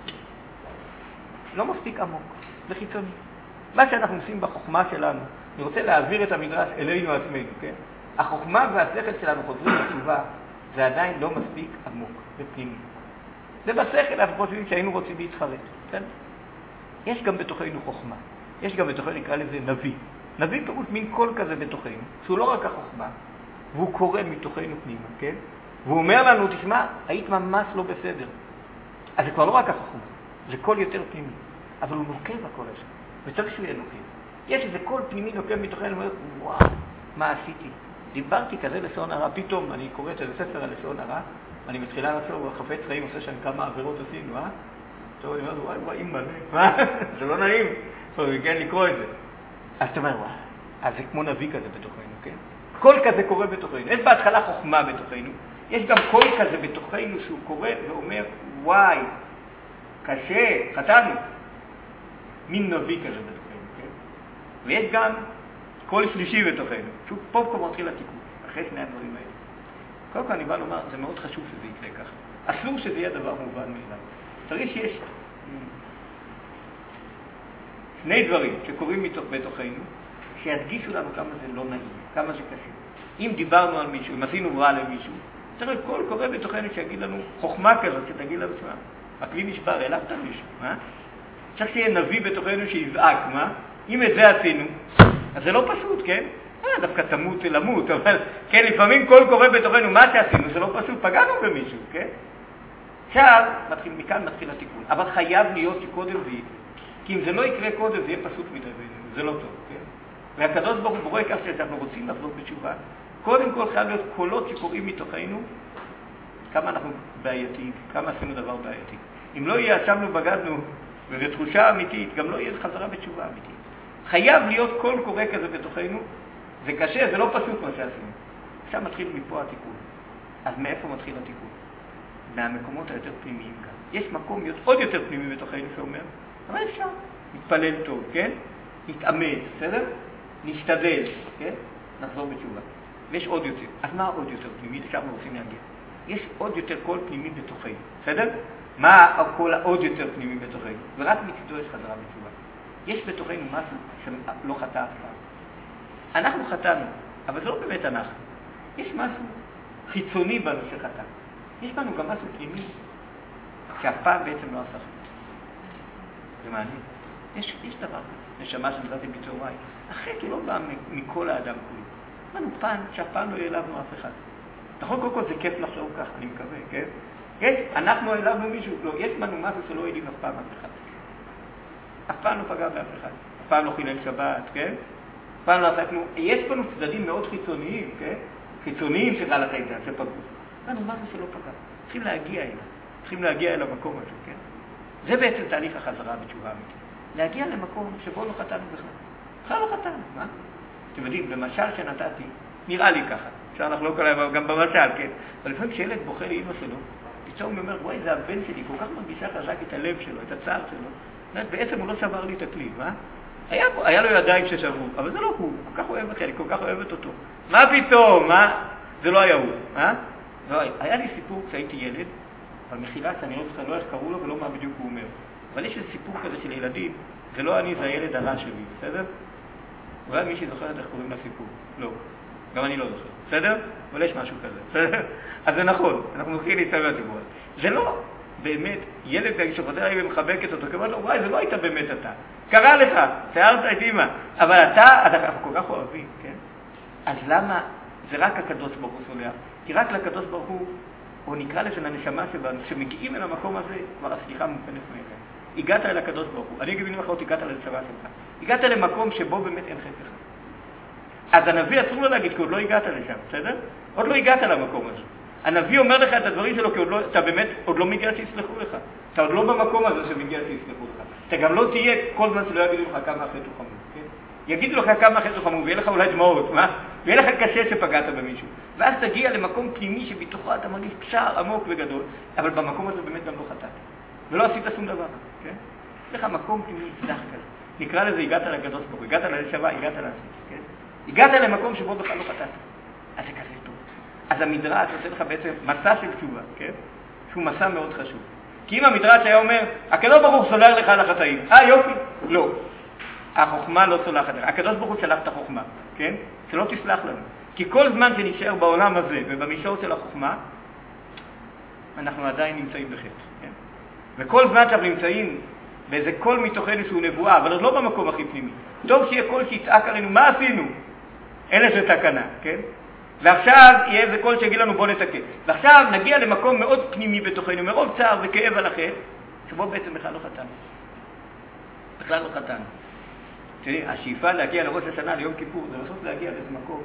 לא מספיק עמוק, זה חיצוני. מה שאנחנו עושים בחוכמה שלנו, אני רוצה להעביר את המדרש אלינו עצמנו, כן? החוכמה והשכל שלנו חוזרים בתשובה, זה עדיין לא מספיק עמוק ופנימי. זה בשכל, אנחנו חושבים שהיינו רוצים להתחרט, כן? יש גם בתוכנו חוכמה, יש גם בתוכנו, נקרא לזה נביא. נביא פירוש מין קול כזה בתוכנו, שהוא לא רק החוכמה, והוא קורא מתוכנו פנימה, כן? והוא אומר לנו, תשמע, היית ממש לא בסדר. אז זה כבר לא רק החוכמה, זה קול יותר פנימי, אבל הוא נוקב הקול הזה, וצריך שהוא יהיה נוקב. יש איזה קול פנימי נוקב מתוכנו, אומר, וואו, מה עשיתי? דיברתי כזה לשון הרע, פתאום אני קורא את הספר על לשון הרע, ואני מתחילה לחשוב, חפץ חיים עושה שם כמה עבירות עשינו, אה? טוב, אני אומר, וואי, וואי, אימא, מה? זה לא נעים. טוב, כן, לקרוא את זה. אז אתה אומר, וואי, אז זה כמו נביא כזה בתוכנו, כן? קול כזה קורה בתוכנו. יש בהתחלה חוכמה בתוכנו, יש גם קול כזה בתוכנו שהוא קורא ואומר, וואי, קשה, חטאנו. מין נביא כזה בתוכנו, כן? ויש גם קול שלישי בתוכנו. שוב, פה כבר מתחיל התיקון, אחרי שני הדברים האלה. קודם כל אני בא לומר, זה מאוד חשוב שזה יקרה ככה. אסור שזה יהיה דבר מובן מאליו. צריך שיש שני דברים שקורים בתוכנו, שידגישו לנו כמה זה לא נעים, כמה זה קשה. אם דיברנו על מישהו, אם עשינו רע למישהו, צריך כל קורה בתוכנו שיגיד לנו חוכמה כזאת, שתגיד לנו שמה. הכלי נשבר, העלבת מישהו, מה? צריך שיהיה נביא בתוכנו שיזעק, מה? אם את זה עשינו, אז זה לא פשוט, כן? אה, דווקא תמות למות, אבל כן, לפעמים כל קורה בתוכנו, מה שעשינו, זה לא פשוט, פגענו במישהו, כן? עכשיו, מתחיל, מכאן מתחיל התיקון, אבל חייב להיות שקודם זה יקרה. כי אם זה לא יקרה קודם, זה יהיה פשוט מדי, זה לא טוב, כן? והקדוש ברוך הוא רואה כך שאנחנו רוצים לחזור בתשובה, קודם כל חייב להיות קולות שקוראים מתוכנו, כמה אנחנו בעייתיים, כמה עשינו דבר בעייתי. אם לא יהיה אשמנו בגדנו, וזו תחושה אמיתית, גם לא יהיה חזרה בתשובה אמיתית. חייב להיות קול קורא כזה בתוכנו, זה קשה, זה לא פשוט מה שעשינו. עכשיו מתחיל מפה התיקון. אז מאיפה מתחיל התיקון? מהמקומות היותר פנימיים גם. יש מקום עוד יותר פנימי בתוכנו שאומר, אבל אפשר, נתפלל טוב, כן? נתאמץ, בסדר? נשתדל, כן? נחזור בתשובה. ויש עוד יותר. אז מה עוד יותר פנימי? עכשיו אנחנו רוצים להגיע. יש עוד יותר קול פנימי בתוכנו, בסדר? מה הקול העוד יותר פנימי בתוכנו? ורק מצדו יש חזרה בתשובה. יש בתוכנו משהו שלא חטא אף פעם. אנחנו חטאנו, אבל זה לא באמת אנחנו. יש משהו חיצוני בנו שחטא. יש בנו גם משהו פנימי, שאף פעם בעצם לא עשה חטא. זה מעניין. יש, יש דבר כזה, נשמה שנזרתי בצהרי. החטא הוא לא בא מכל האדם כולו. בנו פן שאף פעם לא העלבנו אף אחד. נכון, קודם כל זה כיף לחשוב כך, אני מקווה, כן? יש, אנחנו העלבנו מישהו, לא, יש בנו משהו שלא העליב אף פעם אף אחד. אף פעם לא פגע באף אחד. אף פעם לא חילל שבת, כן? אף פעם לא עסקנו. יש בנו צדדים מאוד חיצוניים, כן? חיצוניים שקרה לך את זה, שפגעו. לנו, מה זה שלא פגע? צריכים להגיע אליו, צריכים להגיע אל המקום הזה, כן? זה בעצם תהליך החזרה בתשובה אמיתית. להגיע למקום שבו לא חטאנו בכלל. בכלל לא חטאנו, מה? אתם יודעים, במשל שנתתי, נראה לי ככה, אפשר לחלוק עליי גם במשל, כן? אבל לפעמים כשילד בוכה לאמא שלו, פתאום הוא אומר, וואי, זה הבן שלי, כל כך מרגישה חזק את הלב שלו, את הצער שלו. בעצם הוא לא שבר לי את הכלי, מה? היה, היה לו ידיים ששברו, אבל זה לא הוא, הוא כל כך אוהב אותי, אני כל כך אוהבת אותו. מה פתאום, מה? זה לא היה הוא, אה? לא, היה לי סיפור כשהייתי ילד, אבל מחילה שאני לא זוכר, לא איך קראו לו ולא מה בדיוק הוא אומר. אבל יש איזה סיפור כזה של ילדים, זה לא אני, זה הילד הרע שלי, בסדר? אולי מישהי זוכרת איך קוראים לסיפור? לא. גם אני לא זוכר, בסדר? אבל יש משהו כזה, בסדר? אז זה נכון, אנחנו נתחיל להסתכל בסיפור. זה לא באמת, ילד שחוזר לי ומחבקת אותו, כמובן לו, וואי, זה לא היית באמת אתה. קרה לך, תיארת את אמא, אבל אתה, אנחנו כל כך אוהבים, כן? אז למה זה רק הקדוש ברוך הוא סולח? כי רק לקדוש ברוך הוא, או נקרא לזה לנשמה שבנו, שמגיעים אל המקום הזה, כבר הסליחה מופנת מאליהם. הגעת אל הקדוש ברוך הוא, אני אגיד במילים אחרות, הגעת לנשמה שלך. הגעת למקום שבו באמת אין חטא אחד. אז הנביא אסור לו להגיד, כי עוד לא הגעת לשם, בסדר? עוד לא הגעת למקום הזה. הנביא אומר לך את הדברים שלו, כי עוד לא, אתה באמת עוד לא מגיע שיסלחו לך. אתה עוד לא במקום הזה שמגיע שיסלחו לך. אתה גם לא תהיה כל זמן שלא יגידו לך כמה החטא הוא חמור, כן? יגידו לך כמה החטא הוא חמור, ויהיה לך אולי דמעות, מה? ויהיה לך קשה שפגעת במישהו. ואז תגיע למקום פנימי שבתוכו אתה מרגיש צער עמוק וגדול, אבל במקום הזה באמת גם לא חטאת. ולא עשית שום דבר, כן? יש לך מקום פנימי צדח כזה. נקרא לזה, הגעת לקדוש ברוך הוא, הגעת לנשמה, הגעת לעשות, כן? הגעת למקום שבו בכלל לא חטאת. אז זה כזה טוב. אז המדרש עושה לך בעצם מסע של תשובה, כן? שהוא מסע מאוד חשוב. כי אם המדרש היה אומר, הקדוש ברוך הוא סולח לך על החטאים. אה, יופי. לא. החוכמה לא סולחת לך. הקדוש ברוך הוא שלח את החוכמה, כן? שלא תסלח לנו. כי כל זמן שנשאר בעולם הזה ובמישור של החוכמה, אנחנו עדיין נמצאים בחטא, כן? וכל זמן שאנחנו נמצאים באיזה קול מתוכנו שהוא נבואה, אבל עוד לא במקום הכי פנימי. טוב שיהיה קול שיצעק עלינו, מה עשינו? אין איזה תקנה, כן? ועכשיו יהיה איזה קול שיגיד לנו בוא נתקן. ועכשיו נגיע למקום מאוד פנימי בתוכנו, מרוב צער וכאב על החטא, שבו בעצם בכלל לא חטאנו. בכלל לא חטאנו. תראי, השאיפה להגיע לראש השנה, ליום כיפור, זה בסוף להגיע לאיזה מקום,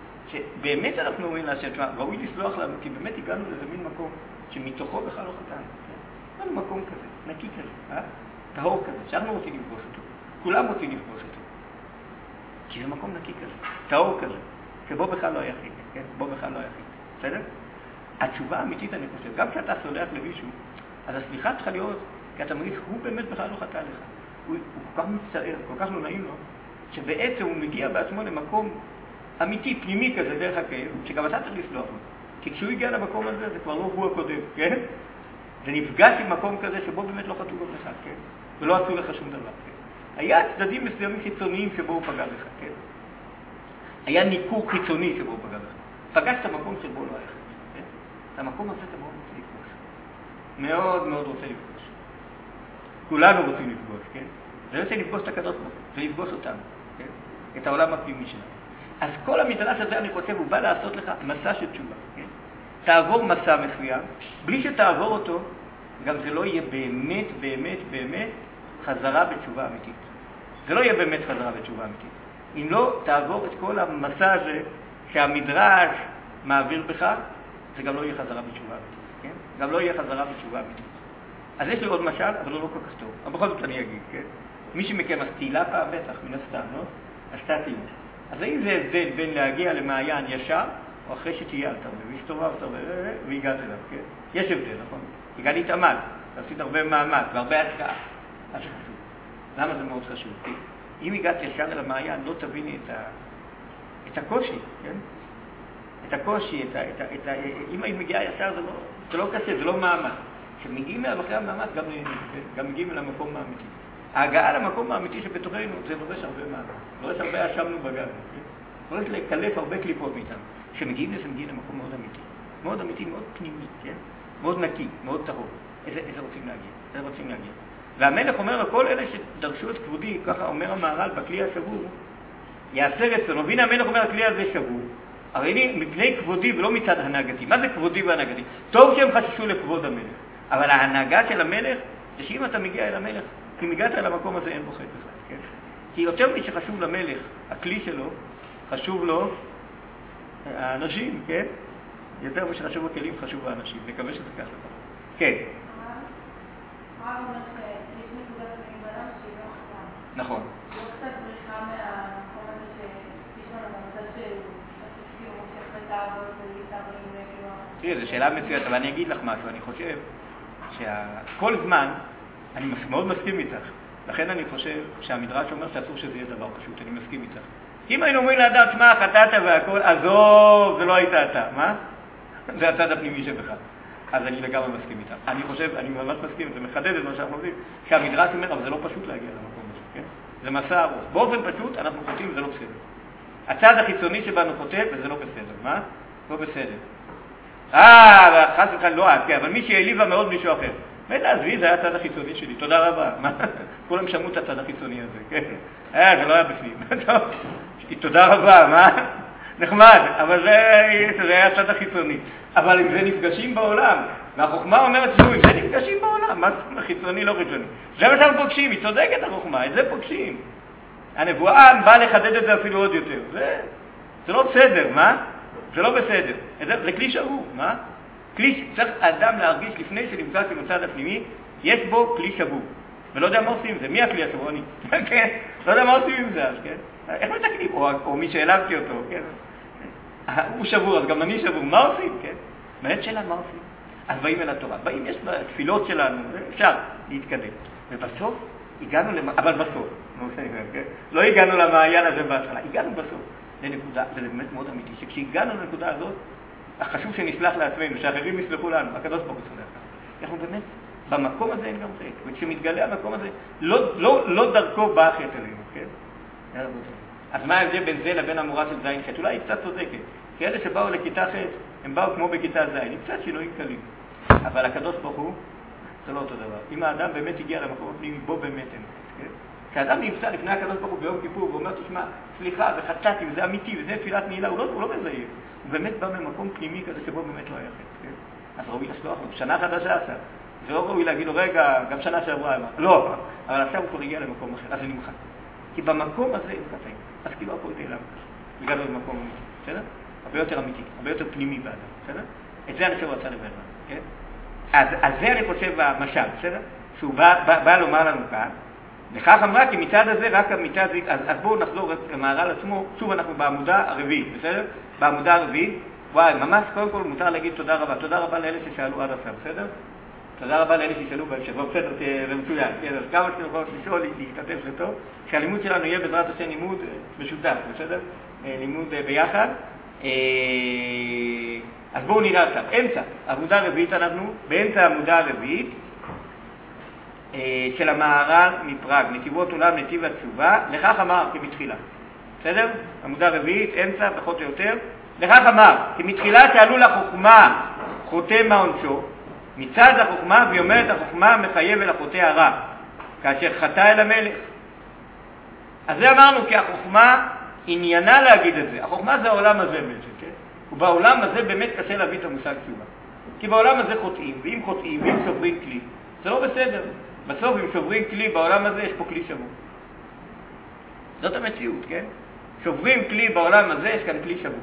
שבאמת אנחנו אומרים להשם, ראוי לסלוח לנו, כי באמת הגענו לאיזה מין מקום, שמתוכו בכלל לא חטאנו. אין מקום כזה, נקי כזה, אה? טהור כזה, שאנחנו רוצים לפגוש אותו. כולם רוצים לפגוש אותו. כי זה מקום נקי כזה, טהור כזה, שבו בכלל לא היחיד, כן? בו בכלל לא היחיד. בסדר? התשובה האמיתית, אני חושב, גם כשאתה סולח למישהו, אז הסליחה צריכה להיות, כי אתה מרגיש, הוא באמת בכלל לא חטא לך. הוא, הוא כל כך מצטער, כל כך לא נעים לו, שבעצם הוא מגיע בעצמו למקום אמיתי, פנימי כזה, דרך הכאב, שגם אתה צריך לסלוח לו. כי כשהוא הגיע למקום הזה, זה כבר לא הוא הקודם, כן? זה נפגש עם מקום כזה שבו באמת לא חטאו גם לך, כן? ולא עשו לך שום דבר, כן? היה צדדים מסוימים חיצוניים שבו הוא פגע לך, כן? היה ניכור חיצוני שבו הוא פגע לך. פגשת מקום שבו לא היה לך, כן? את המקום הזה אתה מאוד רוצה לפגוש. מאוד מאוד רוצה לפגוש. כולנו רוצים לפגוש, כן? זה רוצה לפגוש את הקדוש ברוך הוא, זה לפגוש אותנו, כן? את העולם הפנימי שלנו. אז כל המדרש הזה, אני חושב, הוא בא לעשות לך מסע של תשובה, כן? תעבור מסע מסוים, בלי שתעבור אותו, גם זה לא יהיה באמת, באמת, באמת חזרה בתשובה אמיתית. זה לא יהיה באמת חזרה בתשובה אמיתית. אם לא תעבור את כל המסע הזה שהמדרש מעביר בך, זה גם לא יהיה חזרה בתשובה אמיתית, כן? גם לא יהיה חזרה בתשובה אמיתית. אז יש לי עוד משל, אבל הוא לא כל כך טוב. אבל בכל זאת אני אגיד, כן? מי שמכם אז תהילה פעם בטח, מן הסתם, לא? עשתה תהילה. אז האם זה הבדל בין להגיע למעיין ישר, או אחרי שתיילת, והסתובבת והגעת אליו, כן? יש הבדל, נכון? הגעת להתאמל, עשית הרבה מאמץ והרבה השקעה. אז זה חשוב. למה זה מאוד חשוב? כי אם הגעת ישר אל המעיין, לא תביני את, ה... את הקושי, כן? את הקושי, את ה... את ה... את ה... אם היית מגיעה ישר, זה לא, זה לא קשה, זה לא מאמץ. כשמגיעים אליו אחרי המאמץ, גם, גם מגיעים אל המקום האמיתי. ההגעה למקום האמיתי שבתוכנו, זה דורש הרבה מאמץ. דורש הרבה אשמנו בגב, כן? דורש לקלף הרבה קליפות מאיתנו. כשמגיעים לזה, מגיעים למקום מאוד אמיתי. מאוד אמיתי, מאוד פנימי, כן? מאוד נקי, מאוד טהור. איזה, איזה רוצים להגיע? איזה רוצים להגיע? והמלך אומר לכל אלה שדרשו את כבודי, ככה אומר המהר"ל בכלי השבור, יעשה רצונו. והנה המלך אומר, הכלי הזה שבור. הרי לי מפני כבודי ולא מצד הנהגתי. מה זה כבודי והנהגתי? טוב שהם חששו לכבוד המלך. אבל ההנהגה של המלך, זה שאם אתה מגיע אל המלך, אם הגעת אל המקום הזה, אין בו חטא בכלל, כן? כי יותר מי שחשוב למלך, הכלי שלו, חשוב לו האנשים, כן? יותר משחשוב הכלים, חשוב האנשים. נקווה שזה ככה. כן. הרב אומר שיש נקודת פנים באדם שהיא לא חכם. נכון. לא קצת בריחה מהמקום הזה שיש לנו במצב שהוא כאילו מושך לתאוות ולהתארים כאילו... תראי, זו שאלה מצוינת, אבל אני אגיד לך משהו. אני חושב שכל זמן, אני מאוד מסכים איתך. לכן אני חושב שהמדרש אומר שאסור שזה יהיה דבר פשוט, אני מסכים איתך. אם היינו אומרים לאדם, תשמע, חטאת והכל, עזוב, זה לא היית אתה. מה? זה הצד הפנימי שבך. אז אני לגמרי מסכים איתך. אני חושב, אני ממש מסכים, זה מחדד את מה שאנחנו עושים, שהמדרש אומר, אבל זה לא פשוט להגיע למקום הזה, כן? זה מסע ארוך. באופן פשוט, אנחנו חוטאים, זה לא בסדר. הצד החיצוני שבנו חוטא, וזה לא בסדר. מה? לא בסדר. אה, חס וחלילה לא את, כן, אבל מי שהעליבה מאוד מישהו אחר. מילא, עזבי, זה היה הצד החיצוני שלי, תודה רבה. מה? כולם שמעו את הצד החיצוני הזה, כן? אה, זה לא היה בפנים. תודה רבה, מה? נחמד, אבל זה, זה היה הצד החיצוני. אבל אם זה נפגשים בעולם, והחוכמה אומרת שהוא, אם זה נפגשים בעולם, מה חיצוני לא חיצוני? זה מה שאנחנו פוגשים, היא צודקת החוכמה, את זה פוגשים. הנבואה באה לחדד את זה אפילו עוד יותר. זה, זה לא בסדר, מה? זה לא בסדר. זה, זה כלי שבור, מה? כלי שצריך האדם להרגיש לפני שנפגש עם הצד הפנימי, יש בו כלי שבור. ולא יודע מה עושים עם זה. מי הכלי השבור? אני. כן? לא יודע מה עושים עם זה, אז כן? איך מתקנים? או, או מי שהעלבתי אותו, כן? הוא שבור, אז גם אני שבור. מה עושים, כן? באמת שאלה, מה עושים? אז באים אל התורה. באים, יש בתפילות שלנו, אפשר להתקדם. ובסוף הגענו למ... אבל בסוף, כן? לא הגענו למעיין הזה בהתחלה, הגענו בסוף לנקודה, וזה באמת מאוד אמיתי, שכשהגענו לנקודה הזאת, חשוב שנסלח לעצמנו, שאחרים יסלחו לנו, הקדוש ברוך הוא סולח. אנחנו באמת, במקום הזה אין גם חטא, וכשמתגלה המקום הזה, לא, לא, לא דרכו בא החטא עלינו, כן? אז מה ההבדל בין זה לבין המורה של זין חטא? אולי היא קצת צודקת, כי אלה שבאו לכיתה חטא, הם באו כמו בכיתה זין, עם קצת שינויים קלים. אבל הקדוש ברוך הוא, זה לא אותו דבר. אם האדם באמת הגיע למקום הפנימי, בו באמת אין חטא, כן? כשאדם נמצא לפני הקדוש ברוך הוא ביום כיפור ואומר, תשמע, סליחה, וחטאתי, וזה אמיתי, וזה תפילת נעילה, הוא לא, הוא לא מזייף. הוא באמת בא ממקום פנימי כזה שבו באמת לא היה חטא, כן? אז ראוי לשלוח לו, שנה חדשה עכשיו. זה לא ראוי להגיד לו, רגע, גם שנה שעברה, לא, אבל עכשיו הוא כבר הגיע למקום אחר, אז זה נמחק. כי במקום הזה אין חטאים, אז כאילו הכל נעלם ככה. בגלל זה במקום אמיתי, בסדר? הרבה יותר אמיתי, הרבה יותר פנימי באדם, בסדר? את זה אני חושב רצה לדבר, כן? אז, אז זה אני חושב המשל, בסדר? שהוא בא, בא, בא לומר לנו כאן, לכך אמרה כי מצד הזה רק מצד זה, אז, אז בואו נחזור למהר"ל עצמו, שוב אנחנו בעמודה הרביעית, בסדר? בעמודה הרביעית, וואי, ממש קודם כל מותר להגיד תודה רבה, תודה רבה לאלה ששאלו עד עכשיו, בסדר? תודה רבה לאלה ששאלו בהמשך, בסדר, זה מצוין, כן, אז כמה שאתם יכולים לשאול, להשתתף לטוב, שהלימוד שלנו יהיה בעזרת השם לימוד משותף, בסדר? לימוד ביחד. אז בואו נראה עכשיו, אמצע, עמודה רביעית אנחנו, באמצע העמודה הרביעית, של המהר"ל מפראג, נתיבות עולם, נתיב התשובה, לכך אמר כמתחילה. בסדר? עמודה רביעית, אמצע, פחות או יותר. לכך אמר, כמתחילה תעלו לחוכמה חוטא מעונשו, מצד החוכמה, והיא אומרת החוכמה מחייב אל החוטא הרע, כאשר חטא אל המלך. אז זה אמרנו, כי החוכמה עניינה להגיד את זה. החוכמה זה העולם הזה בעצם, כן? ובעולם הזה באמת קשה להביא את המושג תשובה. כי בעולם הזה חוטאים, ואם חוטאים, ואם שוברים כלי, זה לא בסדר. בסוף אם שוברים כלי בעולם הזה, יש פה כלי שבור. זאת המציאות, כן? שוברים כלי בעולם הזה, יש כאן כלי שבור.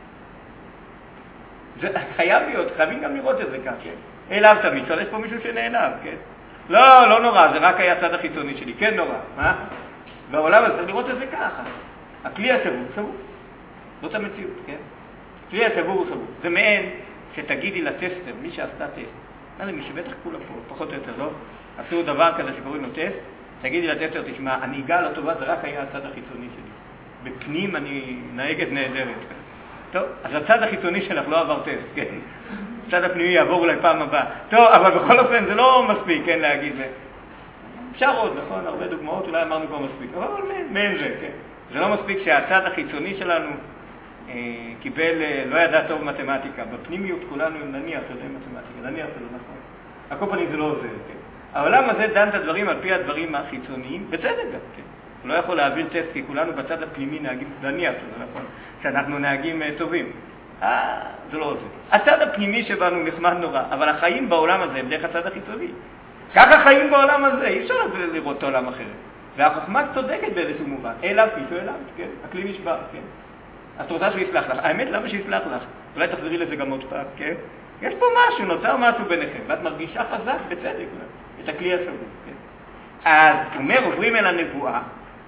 זה חייב להיות, חייבים גם לראות את זה כך, כן? העלבת מישהו, יש פה מישהו שנעלב, כן? לא, לא נורא, זה רק היה הצד החיצוני שלי, כן נורא, מה? בעולם הזה צריך לראות את זה ככה. הכלי השבור, שבור. זאת המציאות, כן? הכלי השבור הוא שבור. זה מעין שתגידי לטסטר, מי שעשתה טסט. מה זה מי שבטח כולה פה, פחות או יותר, לא? עשו דבר כזה שקוראים לו טסט, תגידי לטסטר, תשמע, הנהיגה לא טובה, זה רק היה הצד החיצוני שלי. בפנים אני נהגת נהדרת. טוב, אז הצד החיצוני שלך לא עבר טסט, כן? הצד הפנימי יעבור אולי פעם הבאה. טוב, אבל בכל אופן זה לא מספיק, כן, להגיד. אפשר עוד, נכון? הרבה דוגמאות, אולי אמרנו כבר מספיק. אבל מעין זה, כן? זה לא מספיק שהצד החיצוני שלנו אה, קיבל, אה, לא ידע טוב מתמטיקה. בפנימיות כולנו נניח יודעים מתמטיקה, נניח זה לא נכון. הכל פנים זה לא עוזר, כן? העולם הזה דן את הדברים על פי הדברים החיצוניים, בצדק גם, כן? הוא לא יכול להעביר טסט, כי כולנו בצד הפנימי נהגים, נניח שזה נכון, שאנחנו נהגים אה, טובים. אה, זה לא עוזר. הצד הפנימי שבנו נחמד נורא, אבל החיים בעולם הזה הם דרך הצד החיצוני. ככה חיים בעולם הזה, אי אפשר לראות את העולם אחרת. והחוכמה צודקת באיזשהו מובן. העלבת מישהו, העלבת, כן? הכלי נשבר, כן? את רוצה שהוא יסלח לך. האמת, למה שיסלח לך? אולי תחזרי לזה גם עוד פעם, כן? יש פה משהו, נוצר משהו ביניכם, ואת מרגישה חזק בצדק, את הכלי השבור, כן? אז הוא אומר, עוברים אל הנבואה,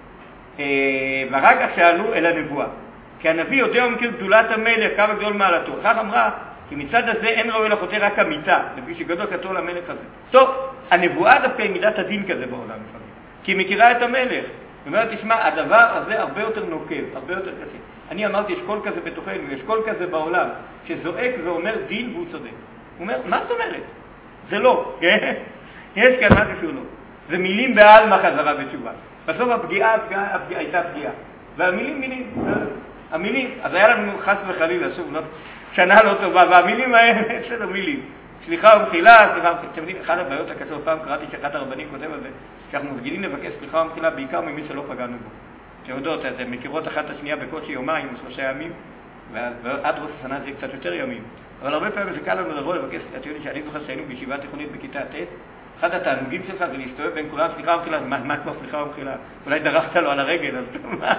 ואחר כך שאלו אל הנבואה. כי הנביא יודע ומכיר גדולת המלך, כמה גדול מעלתו. כך אמרה, כי מצד הזה אין ראוי לחוטא רק המיתה, לפי שגדול כתוב למלך הזה. טוב, הנבואה דווקא היא מידת הדין כזה בעולם לפעמים, כי היא מכירה את המלך. היא אומרת, תשמע, הדבר הזה הרבה יותר נוקב, הרבה יותר קשה. אני אמרתי, יש קול כזה בתוכנו, יש קול כזה בעולם, שזועק ואומר דין והוא צודק. הוא אומר, מה זאת אומרת? זה לא, כן? יש כאן משהו שהוא לא. זה מילים בעלמא חזרה בתשובה. בסוף הפגיעה, הפגיעה, הפגיעה הייתה פגיעה. והמילים, מילים, המילים, אז היה לנו חס וחלילה, שוב, לא, שנה לא טובה, והמילים האלה, בסדר, מילים. סליחה ומחילה, סליחה ומחילה. אתם יודעים, אחת הבעיות הקשות, פעם קראתי שאחת הרבנים כותב על זה, שאנחנו מגילים לבקש סליחה ומחילה בעיקר ממי שלא פגענו בו. תעודות, אז הן מכירות אחת השנייה בקושי יומיים או שלושה ימים, ועד ראש השנה זה קצת יותר ימים. אבל הרבה פעמים זה קל לנו לבוא לבקש, אתם יודעים שאני זוכר שהיינו בישיבה תיכונית בכיתה ט', אחד התענוגים שלך זה להסתובב בין כולם, סליחה ומחילה, מה, מה כבר סליחה ומחילה? אולי דרכת לו על הרגל, אז מה?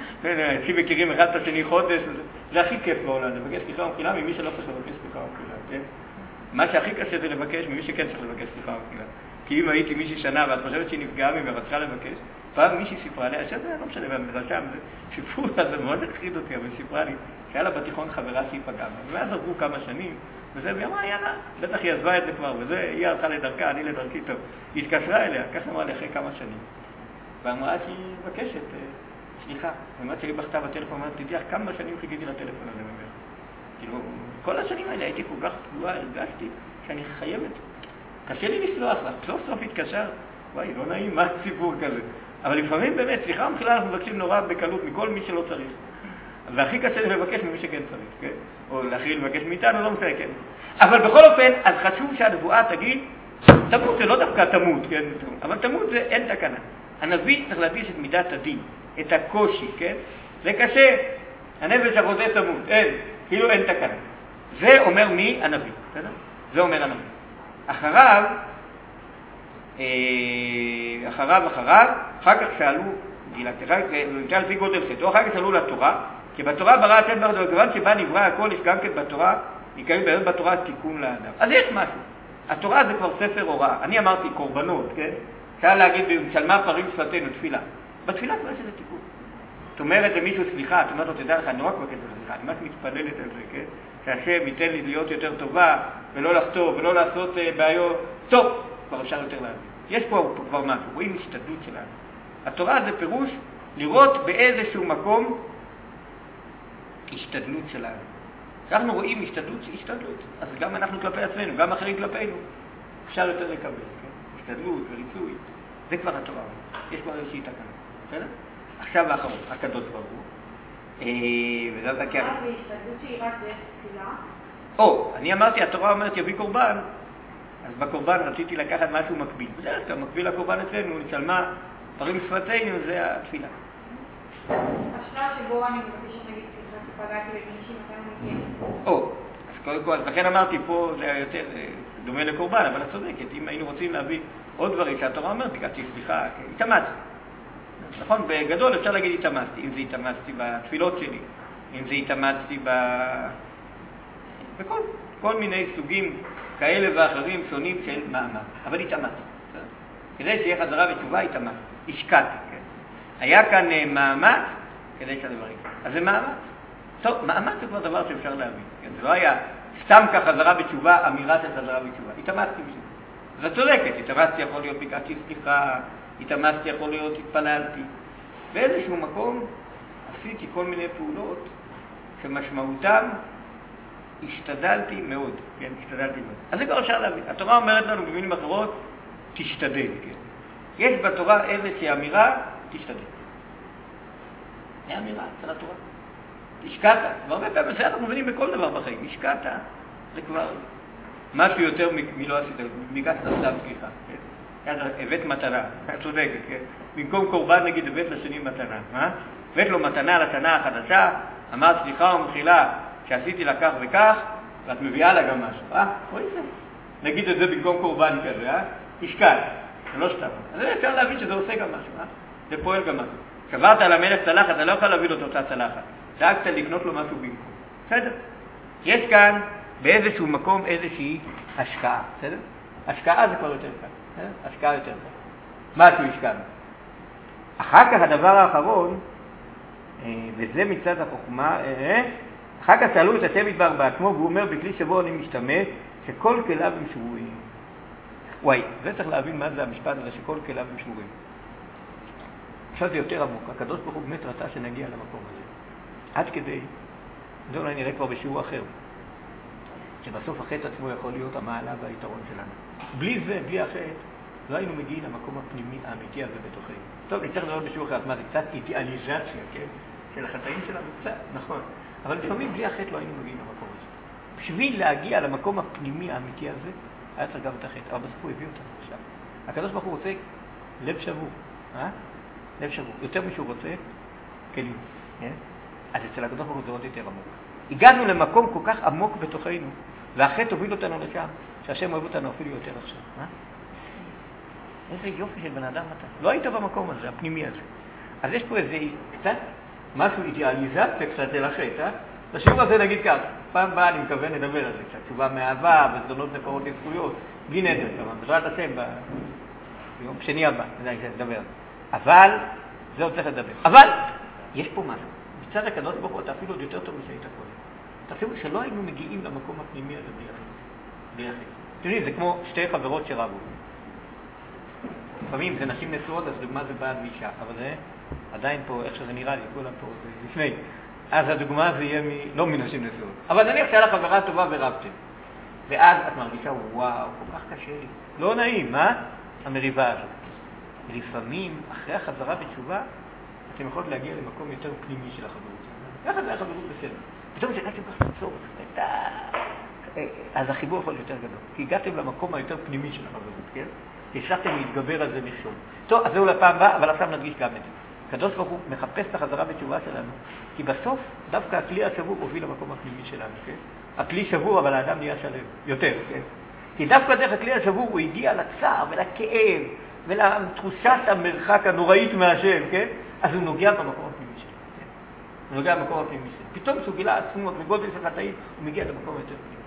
אצלי מכירים אחד את השני חודש, זה הכי כיף בעולם, לבקש סליחה ומחילה ממי שלא צריך לבקש סליחה ומחילה, כן? מה שהכי קשה זה לבקש ממי שכן צריך לבקש סליחה ומחילה. כי אם הייתי מישהי שנה ואת חושבת שהיא נפגעה ממי ורצחה לבקש, פעם מישהי סיפרה לי, שזה לא משנה, במדרשם, סיפרו לה, זה מאוד הכחיד אותי, אבל סיפרה לי, שהיה לה בתיכון חברה שהיא פגעה בה, ואז עברו כמה שנים, וזה, והיא אמרה, יאללה, בטח היא עזבה את זה כבר, וזה, היא הלכה לדרכה, אני לדרכי טוב. היא התקשרה אליה, ככה אמרה לי אחרי כמה שנים, ואמרה שהיא מבקשת, סליחה, ואמרת שהיא בכתה בטלפון, אמרת, תדעי, כמה שנים חיכיתי לטלפון הזה ממך. כאילו, כל השנים האלה הייתי כל כך פגועה, הרגשתי שאני חייבת, קשה לי לסלוח לך, סוף סוף התקשר, וואי, לא נעים, מה ציבור כזה? אבל לפעמים באמת, סליחה ומחילה, אנחנו מבקשים נורא בקלות מכל מי שלא צריך. והכי קשה זה לבקש ממי שכן צריך, כן? או להכי לבקש מאיתנו, לא מסתכל, כן? אבל בכל אופן, אז חשוב שהנבואה תגיד, תמות זה לא דווקא תמות, כן? אבל תמות זה אין תקנה. הנביא צריך להדגיש את מידת הדין, את הקושי, כן? זה קשה, הנפש החוזה תמות, אין, כאילו אין תקנה. זה אומר מי? הנביא, בסדר? זה אומר הנביא. אחריו, אחריו, אחריו, אחר כך שאלו, על פי גודל חטאו, אחר כך שאלו לתורה, כי בתורה ברא השם ברא, וכיוון שבה נברא הכל, יש גם כן בתורה, יקיים באמת בתורה תיקון לאדם. אז יש משהו. התורה זה כבר ספר הוראה. אני אמרתי קורבנות, כן? אפשר להגיד, שלמה פרים שפתנו, תפילה. בתפילה כבר יש איזה תיקון. זאת אומרת למישהו סליחה, את אומרת לו, תדע לך, אני לא רק מבקשת סליחה, אני ממש מתפללת על זה, כן? שהשם ייתן לי להיות יותר טובה, ולא לחטוא, ולא לעשות בעיות. טוב, כבר אפשר יותר להבין. יש פה כבר משהו, רואים השתדלות שלנו. התורה זה פירוש לראות באיזשהו מקום השתדלות שלנו. כשאנחנו רואים השתדלות, השתדלות, אז גם אנחנו כלפי עצמנו, גם אחרים כלפינו, אפשר יותר לקבל, כן? השתדלות וריצוי, זה כבר התורה. יש כבר איזושהי תקנה, בסדר? עכשיו האחרון, הקדוש ברוך הוא. וזה הכי... התורה והשתדלות שהיא רק דרך תפילה? או, אני אמרתי, התורה אומרת יביא קורבן, אז בקורבן רציתי לקחת משהו מקביל. בדרך כלל, מקביל לקורבן אצלנו, נשלמה, פרים שפתנו, זה התפילה. השלב שבו אני מבקשת נגיד סליחה שפגעתי במישהי מתי הוא מגיע. או, אז קודם כל, אז לכן אמרתי פה זה היה יותר דומה לקורבן, אבל את צודקת, אם היינו רוצים להביא עוד דברים שהתורה אומרת, ביקשתי סליחה, התאמצתי. נכון, בגדול אפשר להגיד התאמצתי, אם זה התאמצתי בתפילות שלי, אם זה התאמצתי ב... בכל כל מיני סוגים כאלה ואחרים שונים של מאמץ, אבל התאמצתי. כדי שיהיה חזרה בתשובה, התאמצתי, השקעתי. היה כאן מאמץ כדי שהדברים. אז זה מאמץ. טוב, מאמץ זה כבר דבר שאפשר להבין. זה לא היה סתם כחזרה בתשובה, אמירה של חזרה בתשובה. התאמצתי בשביל. אז את צודקת, התאמצתי יכול להיות ביקשתי סליחה, התאמצתי יכול להיות התפללתי. באיזשהו מקום עשיתי כל מיני פעולות שמשמעותם השתדלתי מאוד. כן, השתדלתי מאוד. אז זה כבר אפשר להבין. התורה אומרת לנו במילים אחרות, תשתדל. כן. יש בתורה איזושהי אמירה, תשתדל. זה אמירה של התורה. השקעת. והרבה פעמים זה אנחנו מבינים בכל דבר בחיים. השקעת. זה כבר משהו יותר מלא עשית. ביקשת סתם סליחה. הבאת מתנה. צודקת. במקום קורבן נגיד הבאת לשני מתנה. מה? הבאת לו מתנה לשנה החדשה, אמרת סליחה ומחילה שעשיתי לה כך וכך, ואת מביאה לה גם משהו. אה? רואים זה. נגיד את זה במקום קורבן כזה. אה? השקעת. זה לא סתם. אז אפשר להבין שזה עושה גם משהו. אה? זה פועל גם משהו. שברת על המלך צלחת, אתה לא יכול להביא לו את אותה צלחת. דאגת לקנות לו משהו במקום. בסדר? יש כאן באיזשהו מקום איזושהי השקעה, בסדר? השקעה זה כבר יותר קל, בסדר? השקעה יותר קל. משהו השקענו. אחר כך הדבר האחרון, וזה מצד החוכמה, אחר כך שאלו את השם יתברך בעצמו, והוא אומר, בכלי שבו אני משתמש, שכל כליו הם שבורים. וואי, זה צריך להבין מה זה המשפט הזה, שכל כליו הם שבורים. עכשיו זה יותר עמוק. הקדוש ברוך הוא באמת רצה שנגיע למקום הזה. עד כדי, זה אולי נראה כבר בשיעור אחר, שבסוף החטא עצמו יכול להיות המעלה והיתרון שלנו. בלי זה, בלי החטא, לא היינו מגיעים למקום הפנימי האמיתי הזה בתוכנו. טוב, נצטרך לראות בשיעור אחר, מה זה קצת אידיאליזציה, כן? של החטאים שלנו, קצת, נכון. אבל לפעמים בלי החטא לא היינו מגיעים למקום הזה. בשביל להגיע למקום הפנימי האמיתי הזה, היה צריך גם את החטא, אבל בסוף הוא הביא אותנו עכשיו. הקדוש ברוך הוא רוצה לב שבור, אה? לב שבור. יותר משהו רוצה כלים, כן? אז אצל הקדוש ברוך הוא זה עוד יותר עמוק. הגענו למקום כל כך עמוק בתוכנו, והחטא הוביל אותנו לשם, שהשם אוהב אותנו אפילו יותר עכשיו. אה? איזה יופי של בן אדם אתה. לא היית במקום הזה, הפנימי הזה. אז יש פה איזה קצת, משהו אידיאליזציה קצת אל החטא, אה? בשיעור הזה נגיד כך, פעם באה אני מקווה נדבר על זה קצת, תשובה מאהבה, וזדונות נפרות לזכויות, בלי נדר, כמובן, בעזרת השם, ביום שני הבא, נדבר על זה. אבל, זה עוד צריך לדבר. אבל, יש פה משהו. מצד הקדוש ברוך הוא, אתה אפילו עוד יותר טוב משהיית קודם. אתה אפילו שלא היינו מגיעים למקום הפנימי הזה בלי החטא. אתם יודעים, זה כמו שתי חברות שרבו. לפעמים זה נשים נשואות, אז דוגמה זה בעד ואישה, אבל זה עדיין פה, איך שזה נראה לי, כולם פה, זה לפני. אז הדוגמה זה יהיה מ... לא מנשים נשואות. אבל נניח שהיה לך חברה טובה ורבתם. ואז את מרגישה, וואו, כל כך קשה לי. לא נעים, מה? המריבה הזאת. ולפעמים, אחרי החזרה בתשובה, אתם יכולות להגיע למקום יותר פנימי של החברות. ככה זה החברות בסדר. פתאום שהגעתם ככה לצור, אז החיבור יכול להיות יותר גדול. כי הגעתם למקום היותר פנימי של החברות, כן? הצלחתם להתגבר על זה מכשול. טוב, אז זהו לפעם הבאה, אבל עכשיו נדגיש גם את זה. הקדוש ברוך הוא מחפש את החזרה בתשובה שלנו, כי בסוף דווקא הכלי השבור הוביל למקום הפנימי שלנו, כן? הכלי שבור, אבל האדם נהיה שלם, יותר, כן? כי דווקא דרך הכלי השבור הוא הגיע לצער ולכאב ולתחושת המרחק הנוראית מהשם, כן? אז הוא נוגע במקום הפנימי שלו, כן? הוא נוגע במקום הפנימי שלו. פתאום שהוא גילה עצמות וגודל של חטאים, הוא מגיע למקום יותר פנימי.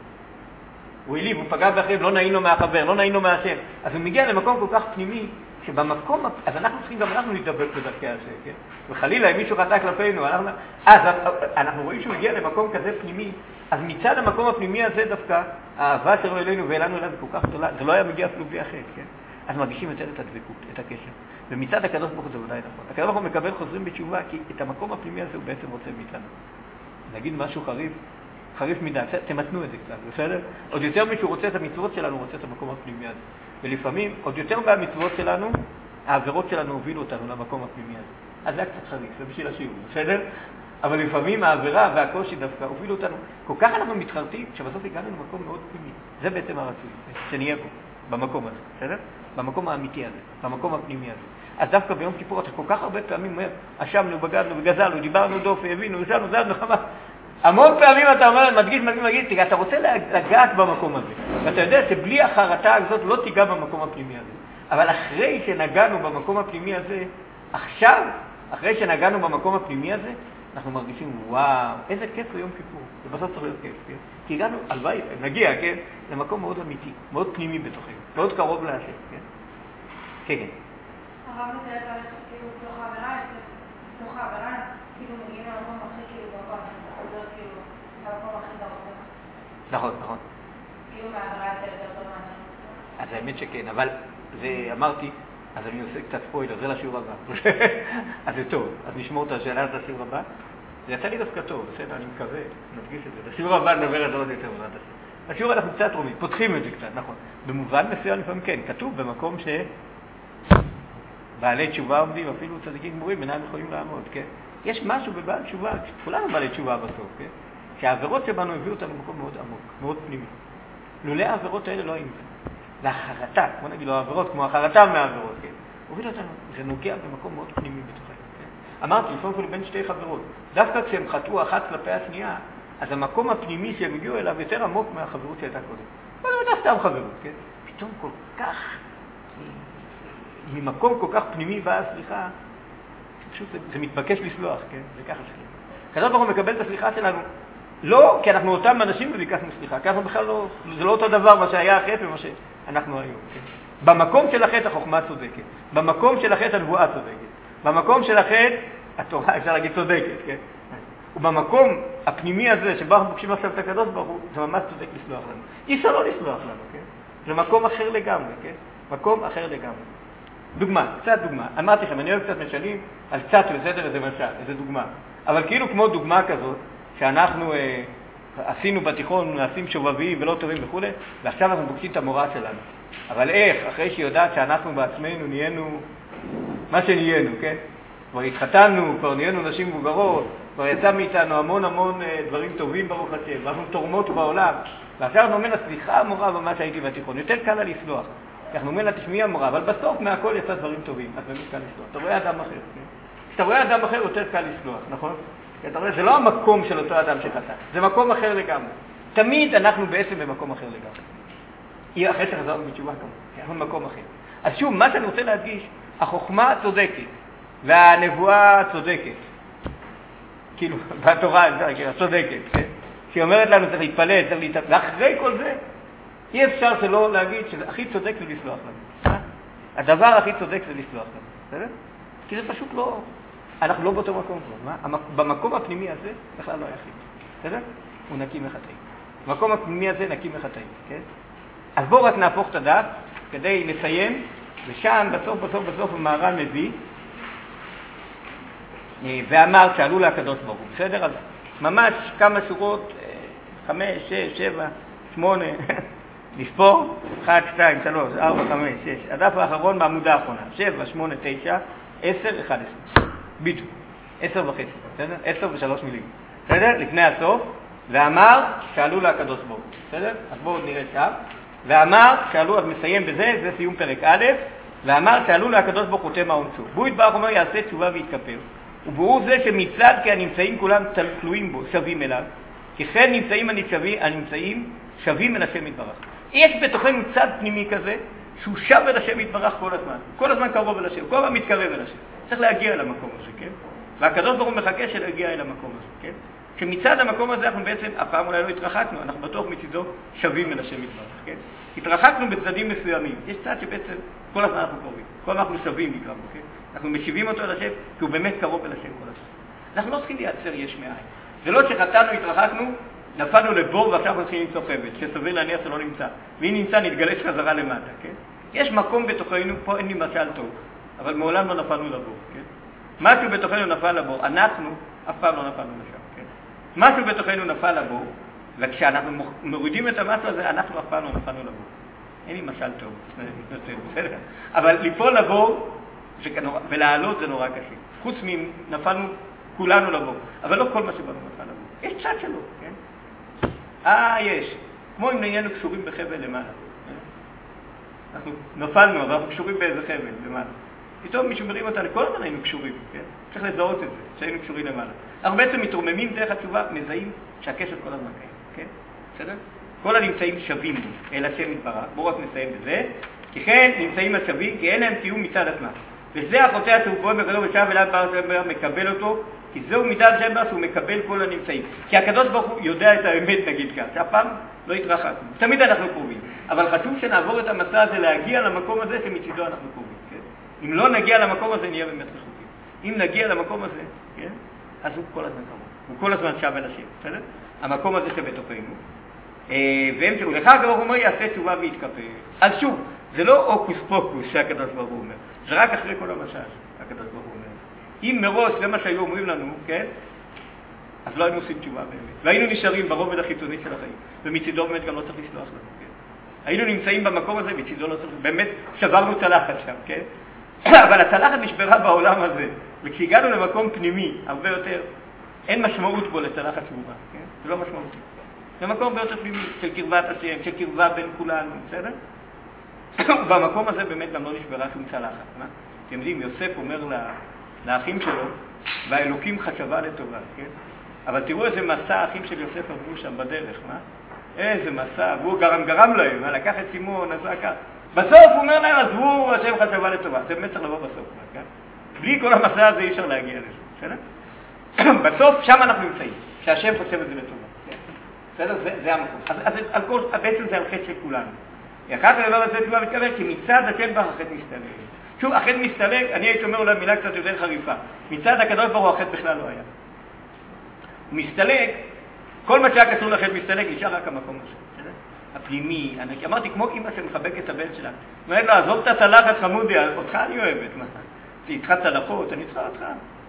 הוא העליב, הוא פגע באחרים, לא נעים לו מהחבר, לא נעים לו מהשם. אז הוא מגיע למקום כל כך פנימי, שבמקום, אז אנחנו צריכים גם אנחנו להתדבק בדרכי השם, כן? וחלילה, אם מישהו חטא כלפינו, אנחנו, אז אנחנו רואים שהוא מגיע למקום כזה פנימי, אז מצד המקום הפנימי הזה דווקא, האהבה שלו אלינו ואלינו אליו כל כך גדולה, זה לא היה מגיע אפילו בלי החטא, כן? אז מרגישים יותר את הדבקות, את הקשר. ומצד הקדוש ברוך הוא זה אולי נכון. הקדוש ברוך הוא מקבל חוזרים בתשובה, כי את המקום הפנימי הזה הוא בעצם רוצה מאיתנו. נגיד משהו חריף, חריף מדי, תמתנו את זה קצת, בסדר? עוד יותר מישהו רוצה את המצוות שלנו, רוצה את המקום הפנימי הזה. ולפעמים, עוד יותר מהמצוות שלנו, העבירות שלנו הובילו אותנו למקום הפנימי הזה. אז זה היה קצת חריף, זה בשביל השיעור, בסדר? אבל לפעמים העבירה והקושי דווקא הובילו אותנו. כל כך אנחנו מתחרטים, שבסוף הגענו למקום מאוד פנימי. זה בעצם הרצוי, שנהיה פה, במקום הזה, בסדר? במקום האמיתי הזה, במקום הפנימי הזה. אז דווקא ביום כיפור אתה כל כך הרבה פעמים אומר, אשמנו, בגדנו וגזלנו, דיברנו דופי, הבינו, ישנו, זדנו, חמה. המון פעמים אתה אומר, מדגיש, מדגיש, מדגיש, אתה רוצה לגעת במקום הזה. ואתה יודע שבלי החרטה הזאת לא תיגע במקום הפנימי הזה. אבל אחרי שנגענו במקום הפנימי הזה, עכשיו, אחרי שנגענו במקום הפנימי הזה, אנחנו מרגישים, וואו, איזה כיף הוא יום כיפור. ובסוף צריך להיות כיף, כן? כי הגענו, הלוואי, נגיע, כן? למקום מאוד אמיתי, מאוד פנימי בתוכנו, מאוד קרוב להשם, כן? כן, כן. הרב מתאר לך כאילו בתוך העבירה, בתוך העבירה, כאילו מגיעים למקום הכי כאילו גבוה, חוזר כאילו למקום הכי גבוה. נכון, נכון. כאילו מהעבירה זה יותר טוב מאשר. אז האמת שכן, אבל זה אמרתי, אז אני עושה קצת ספוילר, זה לשיעור הבא. אז זה טוב, אז נשמור את השאלה הזאת לשיעור הבא. זה יצא לי דווקא טוב, בסדר, אני מקווה, נדגיש את זה. לשיעור הבא נדבר על זה עוד יותר בעזרת השם. השיעור אנחנו קצת רואים, פותחים את זה קצת, נכון. במובן מסוים לפעמים כן, כתוב במקום ש... בעלי תשובה עומדים, אפילו צדיקים גמורים, אינם יכולים לעמוד, כן? יש משהו בבעל תשובה, כולנו בעלי תשובה בסוף, כן? שהעבירות שבנו הביאו אותנו למקום מאוד עמוק, מאוד פנימי. לולא העבירות האלה לא היינו. והחרטה, כמו נגיד לו העבירות, כמו החרטה מהעבירות, כן? הוביל אותנו, זה נוגע במקום מאוד פנימי בתוכנו, כן? אמרתי, לפעמים כל בין שתי חברות, דווקא כשהם חטאו אחת כלפי השנייה, אז המקום הפנימי שהם הגיעו אליו יותר עמוק מהחברות שהייתה קודם. אבל לא הייתה סתם חברות, כן? פתאום כל כך... ממקום כל כך פנימי באה הסליחה, פשוט זה, זה מתבקש לסלוח, כן? זה ככה שלי. הקדוש ברוך הוא מקבל את הסליחה שלנו, לא כי אנחנו אותם אנשים וביקשנו סליחה, כי אנחנו בכלל לא, זה לא אותו דבר מה שהיה החטא ומה שאנחנו היום. כן? במקום של החטא החוכמה צודקת, במקום של החטא הנבואה צודקת, במקום של החטא התורה, אפשר להגיד צודקת, כן? ובמקום הפנימי הזה שבו אנחנו פוגשים עכשיו את הקדוש ברוך הוא, זה ממש צודק לסלוח לנו. אי אפשר לא לסלוח לנו, כן? זה מקום אחר לגמרי, כן? מקום אחר לגמרי. דוגמה, קצת דוגמה. אמרתי לכם, אני אוהב קצת משלים על קצת בסדר איזה משל, איזה דוגמה. אבל כאילו כמו דוגמה כזאת, שאנחנו אה, עשינו בתיכון, נעשים שובבים ולא טובים וכו', ועכשיו אנחנו פוגשים את המורה שלנו. אבל איך, אחרי שהיא יודעת שאנחנו בעצמנו נהיינו מה שנהיינו, כן? כבר התחתנו, כבר נהיינו נשים מבוגרות, כבר יצא מאיתנו המון המון אה, דברים טובים ברוך השם, ואנחנו תורמות בעולם. ועכשיו אנחנו אומרים לה, סליחה המורה במה שהייתי בתיכון, יותר קל לה לסלוח. אנחנו אומרים לה, תשמעי המורה, אבל בסוף מהכל יצא דברים טובים, אז באמת קל לסלוח. אתה רואה אדם אחר, כן? כשאתה רואה אדם אחר יותר קל לסלוח, נכון? כי אתה רואה, זה לא המקום של אותו אדם שחטא, זה מקום אחר לגמרי. תמיד אנחנו בעצם במקום אחר לגמרי. היא אחרי שחזרנו בתשובה כמובן, כי אנחנו במקום אחר. אז שוב, מה שאני רוצה להדגיש, החוכמה צודקת, והנבואה צודקת. כאילו, בתורה, צודקת, כן? שהיא אומרת לנו, צריך להתפלל, צריך להתפלל, ואחרי כל זה, אי אפשר שלא להגיד שזה הכי צודק זה לסלוח לנו. הדבר הכי צודק זה לסלוח לנו, בסדר? כי זה פשוט לא, אנחנו לא באותו מקום כבר, מה? במקום הפנימי הזה בכלל לא היחיד, בסדר? הוא נקי מחטאים. במקום הפנימי הזה נקי מחטאים, כן? אז בואו רק נהפוך את הדף כדי לסיים, ושם בסוף בסוף בסוף המהר"ל מביא, ואמר שעלו לה הקדוש ברוך הוא, בסדר? אז ממש כמה שורות, חמש, שש, שבע, שמונה, לספור, אחת, שתיים, שלוש, ארבע, חמש, שש, הדף האחרון בעמודה האחרונה, שבע, שמונה, תשע, עשר, אחד עשר, בדיוק, עשר וחצי, בסדר? עשר ושלוש מילים, בסדר? לפני הסוף, ואמר שעלו לה הקדוש ברוך הוא, בסדר? אז בואו נראה שם, ואמר שעלו, אז מסיים בזה, זה סיום פרק א', ואמר שעלו לה הקדוש ברוך הוא תמה עונשו, והוא יתברך אומר יעשה תשובה ויתכפר, וברור זה שמצד כי הנמצאים כולם תלויים בו, שווים אליו, כי כן נמצאים הנמצאים שווים אל השם יתברך. יש בתוכנו צד פנימי כזה, שהוא שב אל השם יתברך כל הזמן, כל הזמן קרוב אל השם, כל הזמן מתקרב אל השם. צריך להגיע אל המקום הזה, כן? והקדוש ברוך הוא מחכה שלהגיע אל המקום הזה, כן? שמצד המקום הזה אנחנו בעצם, אף פעם אולי לא התרחקנו, אנחנו בטוח מצידו שווים אל השם יתברך, כן? התרחקנו בצדדים מסוימים, יש צד שבעצם כל הזמן אנחנו קרובים, כל הזמן אנחנו שווים נקרא בו, כן? אנחנו משיבים אותו אל השם, כי הוא באמת קרוב אל השם כל הזמן. אנחנו לא צריכים לייצר יש מאין. זה לא שחטאנו, התרחקנו, נפלנו לבור ועכשיו מתחילים למצוא חבל, שסביר להניח שלא נמצא. ואם נמצא, נתגלש חזרה למטה, כן? יש מקום בתוכנו, פה אין לי משל טוב, אבל מעולם לא נפלנו לבור, כן? משהו בתוכנו נפל לבור, אנחנו אף פעם לא נפלנו לשם, כן? משהו בתוכנו נפל לבור, וכשאנחנו מורידים את המשהו הזה, אנחנו אף פעם לא נפלנו לבור. אין לי משל טוב, בסדר. אבל ליפול לבור ולעלות זה נורא קשה. חוץ מנפלנו כולנו לבור, אבל לא כל מה שבנו נפל לבור. יש צד שלו, כן? אה, יש. כמו אם נהיינו קשורים בחבל למעלה. אנחנו נפלנו, אבל אנחנו קשורים באיזה חבל למעלה. פתאום מישהו מרים אותנו, כל הזמן היינו קשורים, כן? צריך לזהות את זה, שהיינו קשורים למעלה. אנחנו בעצם מתרוממים דרך התשובה, מזהים שהקשר כל הזמן קיים, כן? בסדר? כל הנמצאים שווים אל השם יתברך. בואו רק נסיים בזה. כי כן נמצאים השווים, כי אין להם קיום מצד עצמם. וזה החוטא שהוא פועל בגדול ושב אליו ברוך מקבל אותו, כי זהו מידת השם שהוא מקבל כל הנמצאים. כי הקדוש ברוך הוא יודע את האמת, נגיד כך, שאף פעם לא התרחקנו. תמיד אנחנו קרובים. אבל חשוב שנעבור את המסע הזה להגיע למקום הזה שמצידו אנחנו קרובים. כן? אם לא נגיע למקום הזה נהיה באמת רחוקים. אם נגיע למקום הזה, כן? אז הוא כל הזמן קרוב. הוא כל הזמן שב אל השם, בסדר? המקום הזה שבתוכנו. והם תראו, לך הקדוש ברוך הוא אומר יעשה תשובה ויתכפר. אז שוב, זה לא אוקוס פוקוס שהקדוש ברוך הוא אומר. זה רק אחרי כל המשל, הקדוש ברוך הוא אומר. אם מראש זה מה שהיו אומרים לנו, כן? אז לא היינו עושים תשובה באמת. והיינו נשארים ברובד החיצוני של החיים. ומצידו באמת גם לא צריך לסלוח לנו, כן? היינו נמצאים במקום הזה, מצידו לא צריך, באמת שברנו צלחת שם, כן? אבל הצלחת נשברה בעולם הזה. וכשהגענו למקום פנימי, הרבה יותר, אין משמעות בו לצלחת שבורה, כן? זה לא משמעותי. זה מקום הרבה יותר פנימי של קרבת השם, של קרבה בין כולנו, בסדר? ובמקום הזה באמת גם לא נשברה שום צלחת, מה? אתם יודעים, יוסף אומר לאחים שלו, והאלוקים חשבה לטובה, כן? אבל תראו איזה מסע האחים של יוסף עברו שם בדרך, מה? איזה מסע, והוא גרם גרם להם, לקח את סימון, עשה כך. בסוף הוא אומר להם, עזבו, השם חשבה לטובה. זה באמת צריך לבוא בסוף, כן? בלי כל המסע הזה אי אפשר להגיע לזה, בסדר? בסוף שם אנחנו נמצאים, שהשם חושב את זה לטובה. בסדר? זה, זה המקום. אז, אז על כל, בעצם זה על חטא של כולנו. אחת הדבר הזה תשובה מתכוון, כי מצד השם בר החטא מסתלק. שוב, החטא מסתלק, אני הייתי אומר אולי מילה קצת יותר חריפה. מצד הקדוש ברוך הוא החטא בכלל לא היה. הוא מסתלק, כל מה שהיה קשור לחטא מסתלק, נשאר רק המקום הזה. בסדר? הפנימי, אני אמרתי, כמו אמא שמחבק את הבן שלה. אומרת לו, עזוב את הצלחת חמודי, אותך אני אוהבת. מה? זה איתך צלחות, אני צריכה אותך.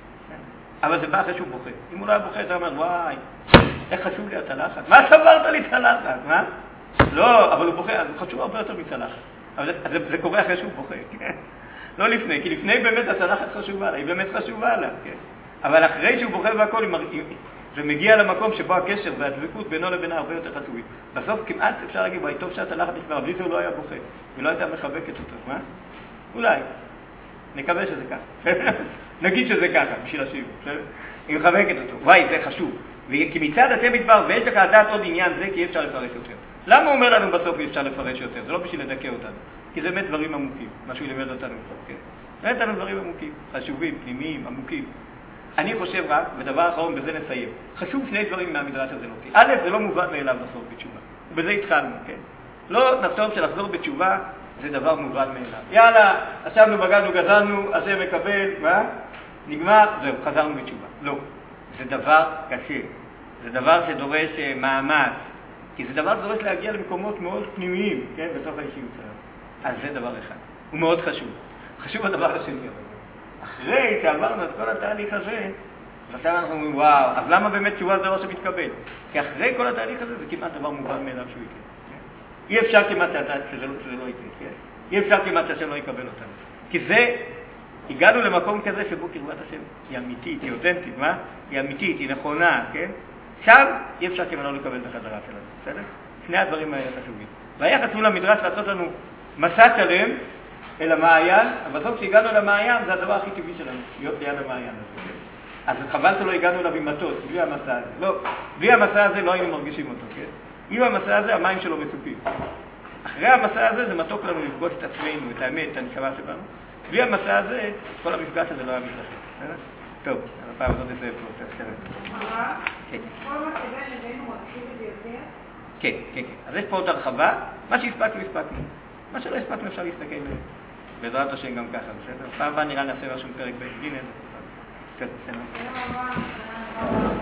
אבל זה בא אחרי שהוא בוכה. אם הוא לא היה בוכה, אתה אומר, וואי, איך חשוב לי הצלחת? מה סברת לי צלחת? מה? לא, אבל הוא בוכה, אז חשוב הרבה יותר מצלחת. אבל זה, זה, זה קורה אחרי שהוא בוכה, כן? לא לפני, כי לפני באמת הצלחת חשובה לה, היא באמת חשובה לה, כן? אבל אחרי שהוא בוכה והכל, זה מגיע למקום שבו הקשר והדבקות בינו לבינה הרבה יותר חשובים. בסוף כמעט אפשר להגיד, וואי, טוב שהצלחת נשברה, בלי זה הוא לא היה בוכה, ולא הייתה מחבקת אותו, מה? אולי. נקווה שזה ככה. נגיד שזה ככה, בשביל השיעור. היא מחבקת אותו. וואי, זה חשוב. כי מצד השם יתברך, ויש לך לדעת עוד עניין זה, כי אי אפשר לפרש יותר. למה הוא אומר לנו בסוף אי אפשר לפרש יותר? זה לא בשביל לדכא אותנו. כי זה באמת דברים עמוקים, מה שהוא לימד אותנו. כן. באמת לנו דברים עמוקים, חשובים, פנימיים, עמוקים. אני חושב רק, ודבר אחרון, בזה נסיים. חשוב שני דברים מהמדרש הזה לא. א', זה לא מובן מאליו לחזור בתשובה. ובזה התחלנו, כן? לא נחשוב שלחזור בתשובה זה דבר מובן מאליו. יאללה, עשבנו, בגדנו, גזלנו, השם מקבל, מה? נגמר, זהו, חזרנו בתשובה. לא. זה דבר קשה. זה דבר שדורש מאמץ. כי זה דבר שדורש להגיע למקומות מאוד פנימיים, כן? בסוף האישיות שלנו. אז זה דבר אחד. הוא מאוד חשוב. חשוב הדבר השני. אחרי שעברנו את כל התהליך הזה, עכשיו אנחנו אומרים, וואו, אז למה באמת תשובה זה דבר שמתקבל? כי אחרי כל התהליך הזה זה כמעט דבר מובן מאליו שהוא יקרה. אי אפשר כמעט שזה לא, שזה לא יקרה, כן? אי אפשר כמעט שהשם לא יקבל אותנו. כי זה, הגענו למקום כזה שבו קרבת השם היא אמיתית, היא אותנטית, מה? היא אמיתית, היא נכונה, כן? שם אי אפשר כמעט לא לקבל את החזרה שלנו, בסדר? שני הדברים האלה חשובים. והיה חשוב למדרש לעשות לנו מסע שלם אל המעיין, אבל בסוף כשהגענו למעיין זה הדבר הכי טבעי שלנו, להיות ליד המעיין הזה. אז חבל שלא הגענו אליו עם מטוס, בלי המסע הזה. לא, בלי המסע הזה לא היינו מרגישים אותו, כן? עם המסע הזה המים שלו מצופים. אחרי המסע הזה זה מתוק לנו לפגוש את עצמנו, את האמת, את הנשמה שלנו. בלי המסע הזה, כל המפגש הזה לא היה מתרחש. טוב, הפעם הזאת נסיים פה, תראה. כן. כל מה שבא שבינו מרגישים את זה יותר? כן, כן, כן. אז יש פה עוד הרחבה, מה שהספקנו, הספקנו. מה שלא הספקנו אפשר להסתכל בעזרת השם גם ככה, בסדר? פעם הבאה נראה נעשה משהו פרק ב' ג'. בסדר, בסדר.